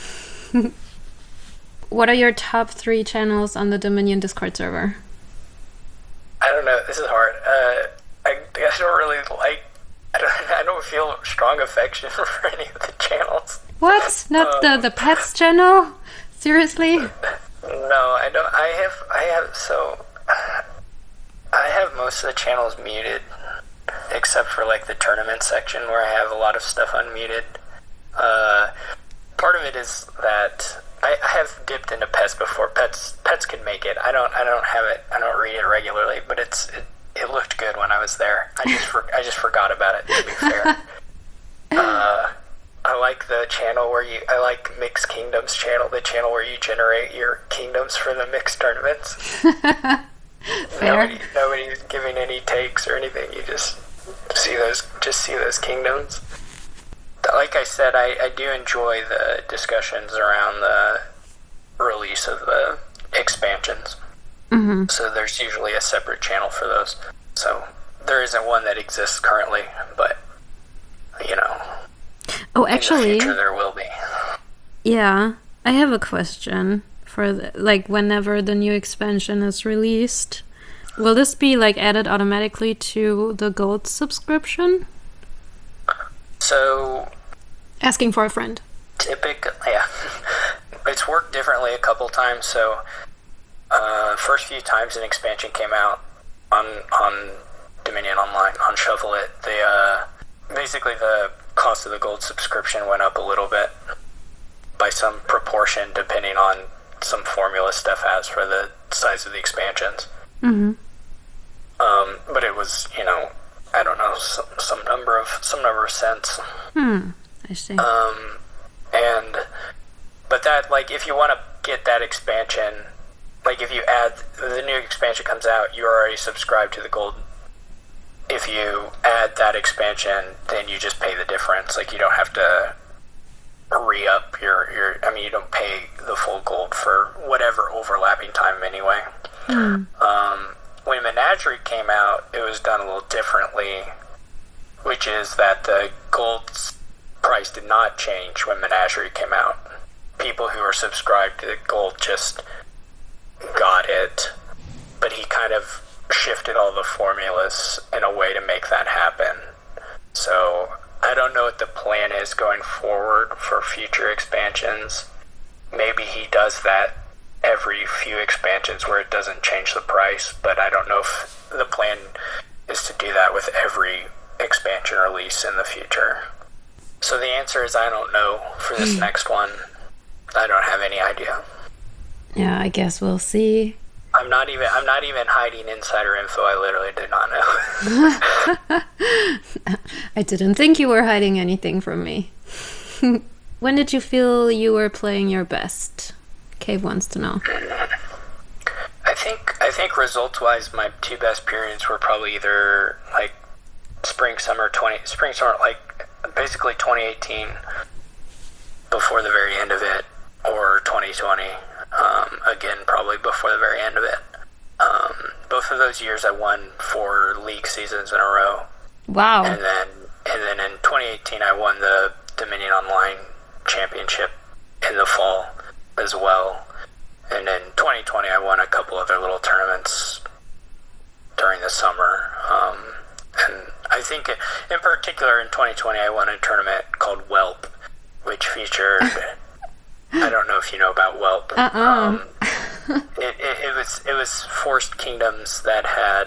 What are your top three channels on the Dominion Discord server? I don't know. This is hard. Uh, I, I don't really like. I don't. I don't feel strong affection for any of the channels. What? Not the, the pets channel? Seriously? No, I don't. I have. I have. So, I have most of the channels muted, except for like the tournament section where I have a lot of stuff unmuted. Uh, part of it is that I, I have dipped into Pets before. Pets. Pets can make it. I don't. I don't have it. I don't read it regularly, but it's. It, it looked good when I was there. I just. For, I just forgot about it. To be fair. Uh, I like the channel where you, I like Mixed Kingdoms channel, the channel where you generate your kingdoms for the mixed tournaments. Fair. Nobody, nobody's giving any takes or anything. You just see those, just see those kingdoms. Like I said, I, I do enjoy the discussions around the release of the expansions. Mm-hmm. So there's usually a separate channel for those. So there isn't one that exists currently, but you know. Oh, In the actually, future, there will be. yeah, I have a question for the, like whenever the new expansion is released. Will this be like added automatically to the gold subscription? So, Asking for a friend. typically, yeah, it's worked differently a couple times. So, uh, first few times an expansion came out on on Dominion Online on Shuffle It, they uh, basically the cost of the gold subscription went up a little bit by some proportion, depending on some formula Steph has for the size of the expansions. Mm-hmm. Um, but it was, you know, I don't know, some, some number of some number of cents. Hmm. I see. Um, and but that, like, if you want to get that expansion, like if you add the new expansion comes out, you're already subscribed to the gold. If you add that expansion, then you just pay the difference. Like, you don't have to re-up your, your I mean, you don't pay the full gold for whatever overlapping time anyway. Hmm. Um, when Menagerie came out, it was done a little differently, which is that the gold price did not change when Menagerie came out. People who were subscribed to Gold just got it, but he kind of shifted all the formulas in a way to make that happen. So I don't know what the plan is going forward for future expansions. Maybe he does that every few expansions where it doesn't change the price, but I don't know if the plan is to do that with every expansion release in the future. So the answer is I don't know for this next one. I don't have any idea. Yeah, I guess we'll see. I'm not even I'm not even hiding insider info. I literally did not know. I didn't think you were hiding anything from me. When did you feel you were playing your best? Cave wants to know. I think I think results wise, my two best periods were probably either like spring summer twenty spring summer like basically twenty eighteen before the very end of it, or twenty twenty um, again probably before the very end of it. Um, both of those years I won four league seasons in a row. Wow. And then and then in twenty eighteen I won the Dominion Online Championship in the fall as well. And in twenty twenty I won a couple other little tournaments during the summer. Um, and I think in particular in twenty twenty I won a tournament called Whelp, which featured I don't know if you know about Whelp. Uh-uh. Um, it, it, it was it was forced kingdoms that had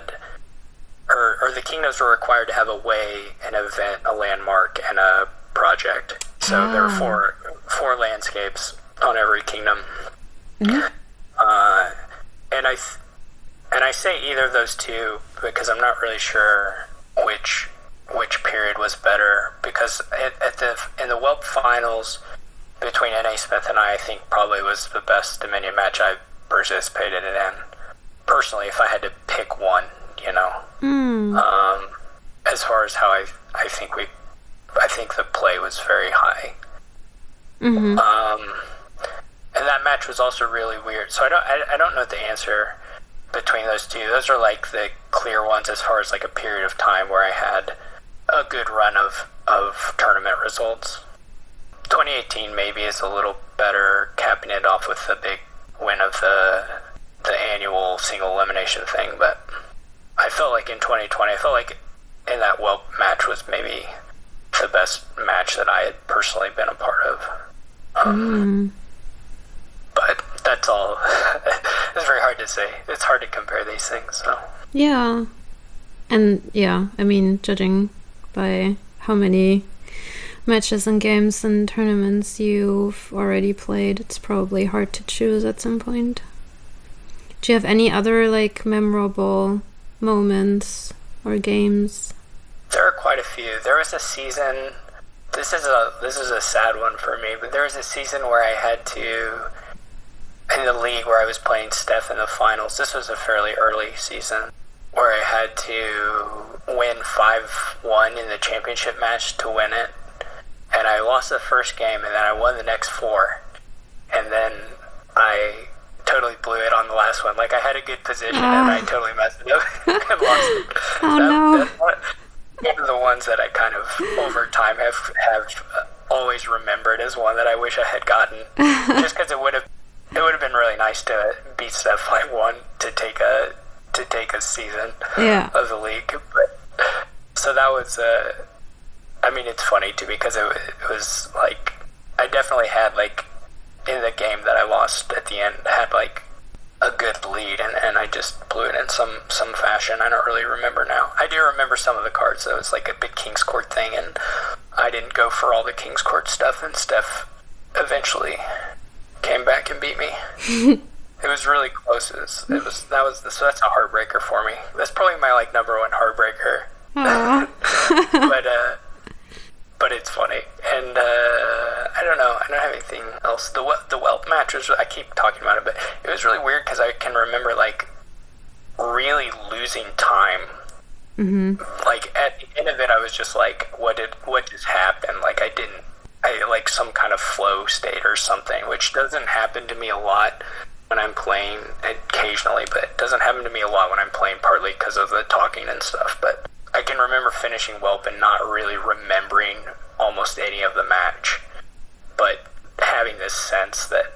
or, or the kingdoms were required to have a way, an event, a landmark, and a project. So oh. there were four four landscapes on every kingdom. Mm-hmm. Uh, and I th- and I say either of those two because I'm not really sure which which period was better. Because at, at the in the Whelp finals between N A Smith and I, I think probably was the best Dominion match I participated in. Personally, if I had to pick one, you know, mm. um, as far as how I I think we I think the play was very high. Mm-hmm. Um, and that match was also really weird. So I don't I, I don't know the answer between those two. Those are like the clear ones as far as like a period of time where I had a good run of, of tournament results. twenty eighteen maybe is a little better, capping it off with the big win of the the annual single elimination thing. But I felt like in twenty twenty, I felt like in that Whelp match was maybe the best match that I had personally been a part of. Um, mm. But that's all. It's very hard to say. It's hard to compare these things. So Yeah. And yeah, I mean, judging by how many matches and games and tournaments you've already played, it's probably hard to choose at some point. Do you have any other like memorable moments or games? there are quite a few. There was a season. This is a this is a sad one for me, but there was a season where I had to, in the league where I was playing Steph in the finals. This was a fairly early season where I had to win five one in the championship match to win it, and I lost the first game, and then I won the next four, and then I totally blew it on the last one. Like, I had a good position, oh. and I totally messed it up and lost it. Oh, that, no. That's one, one of the ones that I kind of, over time, have have always remembered as one that I wish I had gotten. Just because it would have it would have been really nice to beat Steph like one to take a to take a season yeah. of the league. But, so that was, uh, I mean, it's funny too, because it, it was like, I definitely had like, in the game that I lost at the end, had like a good lead, and, and I just blew it in some, some fashion. I don't really remember now. I do remember some of the cards, though. It was like a big King's Court thing, and I didn't go for all the King's Court stuff, and Steph eventually came back and beat me. It was really close. It was, it was that was so that's a heartbreaker for me. That's probably my like number one heartbreaker. but uh, but it's funny, and uh, I don't know. I don't have anything else. The the Whelp match was. I keep talking about it, but it was really weird because I can remember like really losing time. Mm-hmm. Like at the end of it, I was just like, "What did what just happened?" Like I didn't. I like some kind of flow state or something, which doesn't happen to me a lot when I'm playing, occasionally, but it doesn't happen to me a lot when I'm playing, partly because of the talking and stuff. But I can remember finishing Whelp and not really remembering almost any of the match, but having this sense that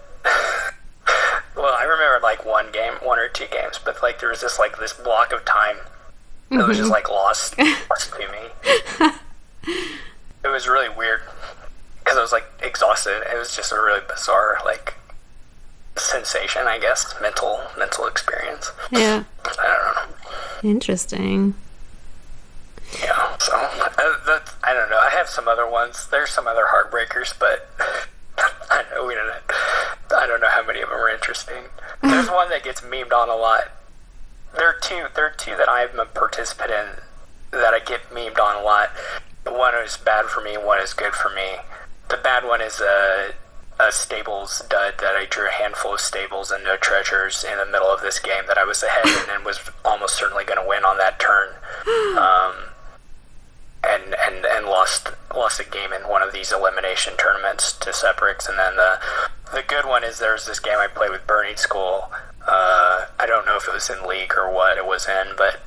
well, I remember like one game, one or two games, but like there was this like this block of time that mm-hmm. was just like lost, lost to me. It was really weird because I was like exhausted. It was just a really bizarre like sensation, I guess, mental mental experience. Yeah. I don't know. Interesting. Yeah. So uh, that, I don't know. I have some other ones. There's some other heartbreakers, but I know we don't. I don't know how many of them are interesting. There's one that gets memed on a lot. There are two. There are two that I'm a participant in that I get memed on a lot. One is bad for me. One is good for me. The bad one is a, a stables dud that I drew a handful of stables and no treasures in the middle of this game that I was ahead in and was almost certainly going to win on that turn. Um, and, and, and lost lost a game in one of these elimination tournaments to Separix. And then the the good one is there's this game I played with Burning School. Uh, I don't know if it was in League or what it was in, but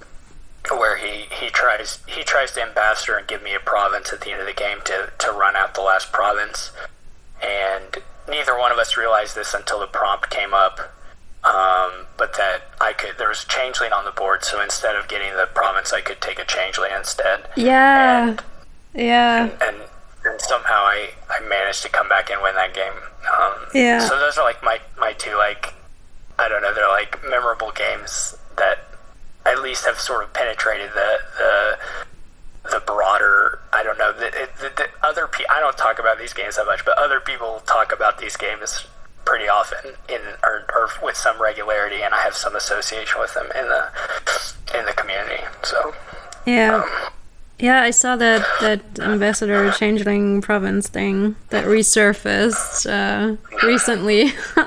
where he, he tries he tries to ambassador and give me a province at the end of the game to, to run out the last province. And neither one of us realized this until the prompt came up. Um, but that I could, there was a changeling on the board, so instead of getting the province, I could take a changeling instead. Yeah. And, yeah. And, and, and somehow I, I managed to come back and win that game. Um, yeah. So those are like my, my two, like, I don't know, they're like memorable games that at least have sort of penetrated the, the, the broader, I don't know, the, the, the other people, I don't talk about these games that much, but other people talk about these games pretty often in or, or with some regularity, and I have some association with them in the in the community. So yeah, um, yeah, I saw that that Ambassador Changeling province thing that resurfaced uh, recently. yeah.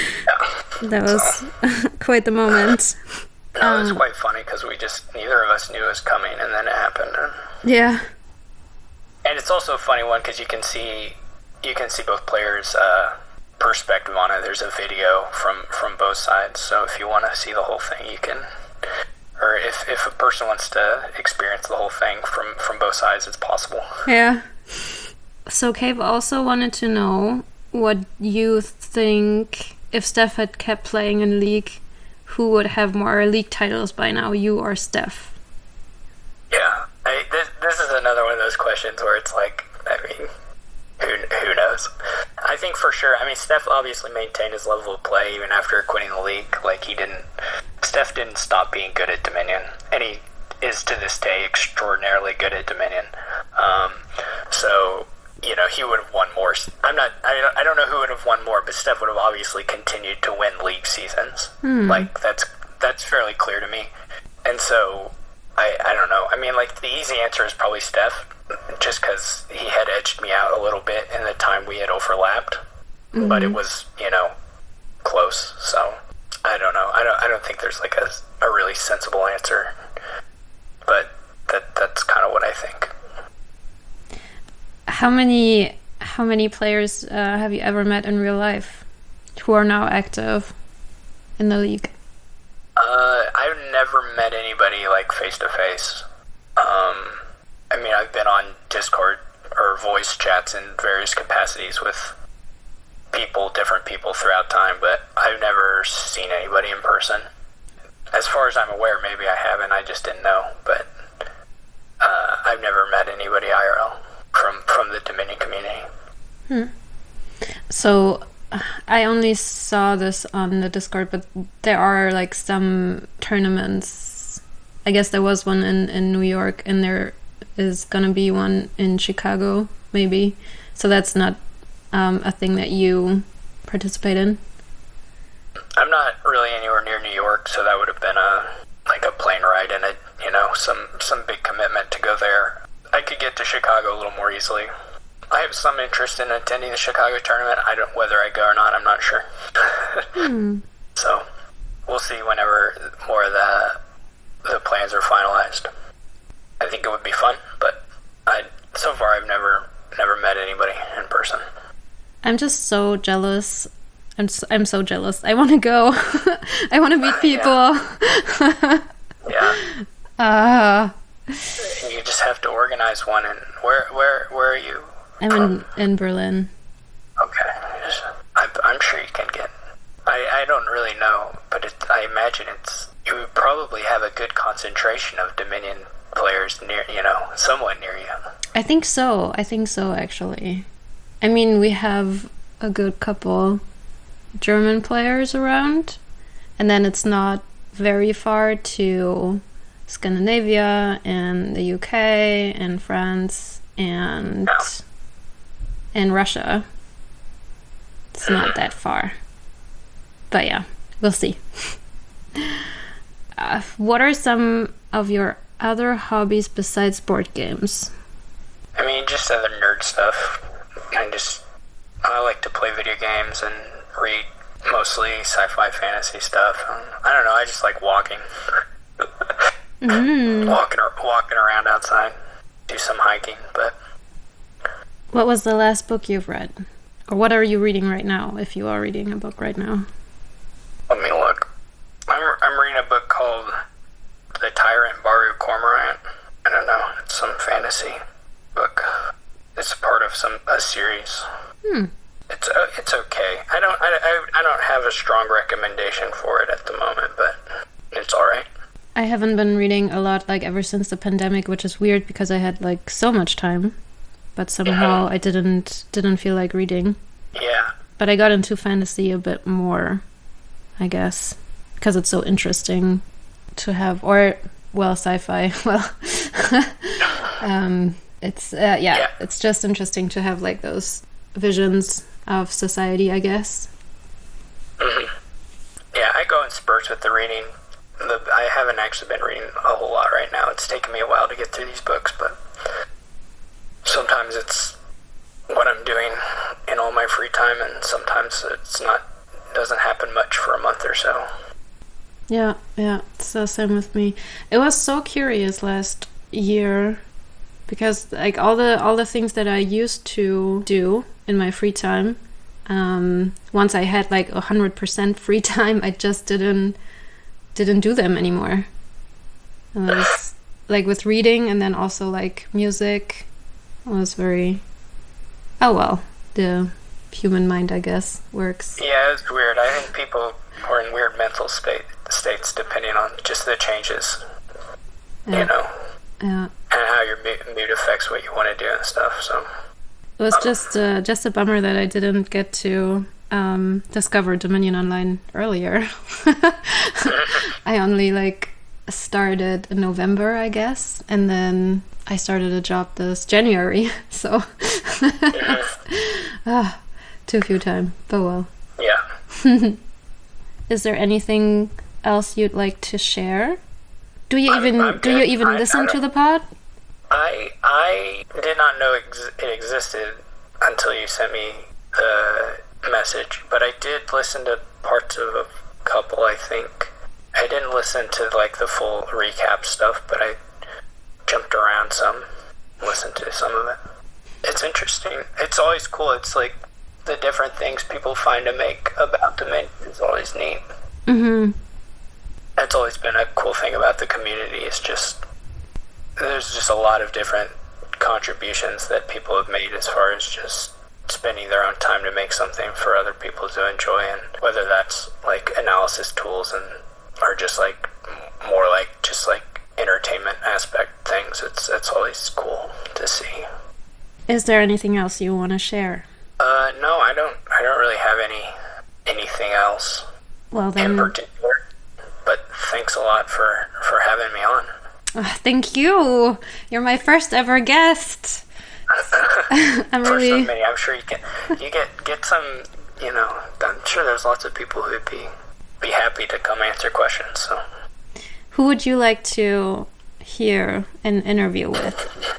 That was so, quite the moment. No, um, it was um, quite funny because we just neither of us knew it was coming, and then it happened. And, yeah, and it's also a funny one because you can see you can see both players' uh, perspective on it. There's a video from, from both sides, so if you want to see the whole thing, you can, or if, if a person wants to experience the whole thing from, from both sides, it's possible. Yeah. So Cave also wanted to know what you think, if Steph had kept playing in League, who would have more League titles by now, you or Steph? Yeah, I, this, this is another one of those questions where it's like, I mean, who, who knows? I think for sure, I mean, Steph obviously maintained his level of play even after quitting the league. Like, he didn't, Steph didn't stop being good at Dominion, and he is to this day extraordinarily good at Dominion. Um, so, you know, he would have won more. I'm not, I, I don't know who would have won more, but Steph would have obviously continued to win league seasons. Hmm. Like, that's, that's fairly clear to me. And so, I, I don't know. I mean, like, the easy answer is probably Steph, just because he had edged me out a little bit in the time we had overlapped, mm-hmm. but it was, you know, close. So I don't know. I don't. I don't think there's like a, a really sensible answer, but that that's kind of what I think. How many how many players uh, have you ever met in real life who are now active in the league? Uh, I've never met anybody like face to face. Um. I mean, I've been on Discord or voice chats in various capacities with people, different people throughout time, but I've never seen anybody in person. As far as I'm aware, maybe I haven't, I just didn't know, but uh, I've never met anybody I R L from, from the Dominion community. Hmm. So, I only saw this on the Discord, but there are like some tournaments. I guess there was one in, in New York, and there is gonna be one in Chicago, maybe. So that's not um, a thing that you participate in? I'm not really anywhere near New York, so that would have been a like a plane ride and a you know some some big commitment to go there. I could get to Chicago a little more easily. I have some interest in attending the Chicago tournament. I don't whether I go or not. I'm not sure. hmm. So we'll see whenever more of the the plans are finalized. I think it would be fun, but I so far I've never never met anybody in person. I'm just so jealous. I'm so, I'm so jealous. I want to go. I want to meet people. yeah. yeah. Uh, you just just have to organize one. And where where where are you? I'm in, in Berlin. Okay, I'm, I'm sure you can get. I, I don't really know, but it, I imagine it's you would probably have a good concentration of Dominion players near, you know, somewhat near you. I think so. I think so, actually. I mean, we have a good couple German players around, and then it's not very far to Scandinavia and the U K and France and No. and Russia. It's not that far. But yeah, we'll see. Uh, what are some of your other hobbies besides board games? I mean, just other nerd stuff. I just I like to play video games and read mostly sci-fi fantasy stuff. Um, I don't know. I just like walking, Mm. walking, ar- walking around outside. Do some hiking, but What was the last book you've read? Or what are you reading right now, if you are reading a book right now? let me look. I'm I'm reading a book called The Tyrant Baru Cormorant. I don't know. It's some fantasy book. It's part of some a series. Hmm. It's uh, it's okay. I don't I, I, I don't have a strong recommendation for it at the moment, but it's all right. I haven't been reading a lot, like, ever since the pandemic, which is weird because I had, like, so much time. But somehow I didn't didn't feel like reading. Yeah. But I got into fantasy a bit more, I guess, because it's so interesting to have, or, well, sci-fi, well, um, it's, uh, yeah, Yeah. it's just interesting to have, like, those visions of society, I guess. hmm Yeah, I go in spurts with the reading. The, I haven't actually been reading a whole lot right now. It's taken me a while to get through these books, but sometimes it's what I'm doing in all my free time, and sometimes it's not. Doesn't happen much for a month or so. Yeah, yeah, it's the same with me. It was so curious last year because, like, all the all the things that I used to do in my free time, um, once I had like a hundred percent free time, I just didn't didn't do them anymore. It was like with reading and then also like music. It was very oh well, the human mind, I guess, works. Yeah, it's weird. I think people are in weird mental state states depending on just the changes, Yeah. you know, Yeah. and how your mood mood affects what you want to do and stuff. So. It was just uh, just a bummer that I didn't get to um, discover Dominion Online earlier. I only like started in November, I guess, and then I started a job this January, so ah, too few time. But well, Yeah. is there anything else you'd like to share? Do you I'm- even I'm do you good. even I- I listen to don't- the pod? I I did not know ex- it existed until you sent me the message, but I did listen to parts of a couple, I think. I didn't listen to like the full recap stuff, but I jumped around some, listened to some of it. It's interesting. It's always cool. It's like the different things people find to make about Dominion is always neat. Mm-hmm. That's always been a cool thing about the community. It's just there's just a lot of different contributions that people have made as far as just spending their own time to make something for other people to enjoy, and whether that's like analysis tools and or just like more like just like entertainment aspect things. It's it's always cool to see. Is there anything else you want to share? Uh, no, I don't. I don't really have any anything else Well in then, particular. But thanks a lot for for having me on. ah, thank you. You're my first ever guest. I'm For so really many, I'm sure you can you get get some. You know, I'm sure there's lots of people who'd be be happy to come answer questions. So, Who would you like to hear an interview with?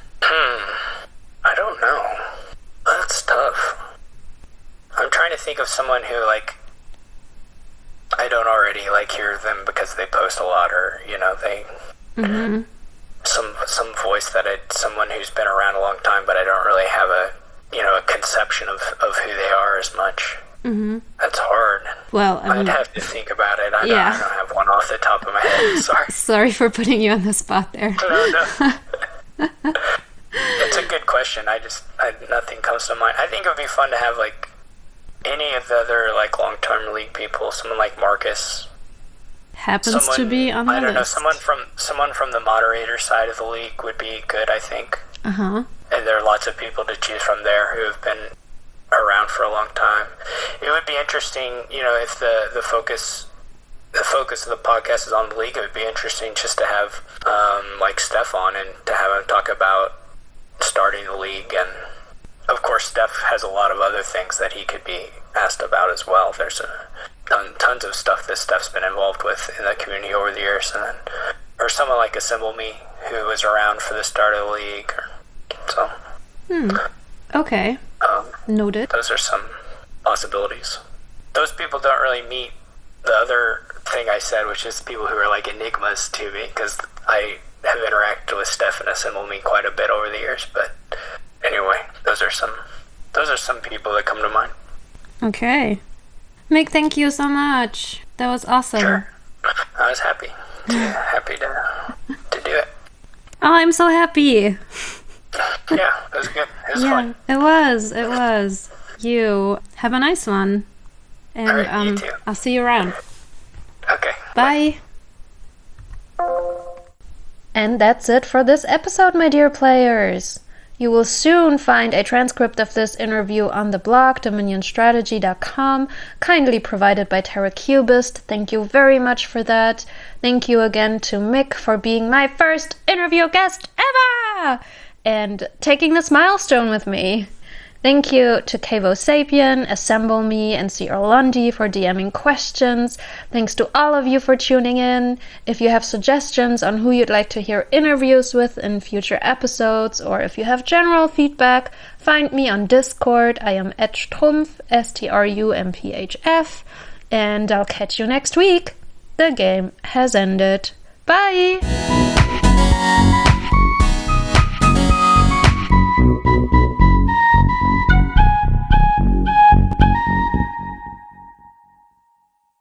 I don't know. That's tough. I'm trying to think of someone who like I don't already like hear them because they post a lot, or you know they Mm-hmm. some some voice that I someone who's been around a long time, but I don't really have a you know a conception of of who they are as much. Mm-hmm. That's hard. Well, I mean, I'd have to think about it. I, Yeah. don't, I don't have one off the top of my head. Sorry. sorry for putting you on the spot there. No, no. It's a good question. I just I, nothing comes to mind. I think it would be fun to have like any of the other like long-term league people. Someone like Marcus Happens someone, to be on the I don't list. know. Someone from someone from the moderator side of the league would be good. I think. Uh huh. And there are lots of people to choose from there who have been around for a long time. It would be interesting, you know, if the the focus. The focus of the podcast is on the league. It would be interesting just to have, um, like, Steph on and to have him talk about starting the league. And, of course, Steph has a lot of other things that he could be asked about as well. There's a, ton, tons of stuff that Steph's been involved with in the community over the years. And then, or someone like Assemble Me, who was around for the start of the league. Or, so, Hmm. Okay. um, Noted. those are some possibilities. Those people don't really meet the other thing I said, which is people who are like enigmas to me, because I have interacted with Steph and Assemble Me quite a bit over the years. But anyway, those are some those are some people that come to mind. Okay. Mick, thank you so much. That was awesome. Sure, I was happy, to, happy to to do it. Oh, I'm so happy. Yeah, it was good. It was Yeah, fun. it was. It was. You have a nice one. And All right, you um, too. I'll see you around. Okay. Bye. And that's it for this episode, my dear players. You will soon find a transcript of this interview on the blog dominion strategy dot com, kindly provided by TerraCubist. Thank you very much for that. Thank you again to Mick for being my first interview guest ever and taking this milestone with me. Thank you to Kevo Sapien, Assemble Me, and C R Lundy for DMing questions. Thanks to all of you for tuning in. If you have suggestions on who you'd like to hear interviews with in future episodes, or if you have general feedback, find me on Discord. I am at Strumpf, S T R U M P H F, and I'll catch you next week. The game has ended. Bye!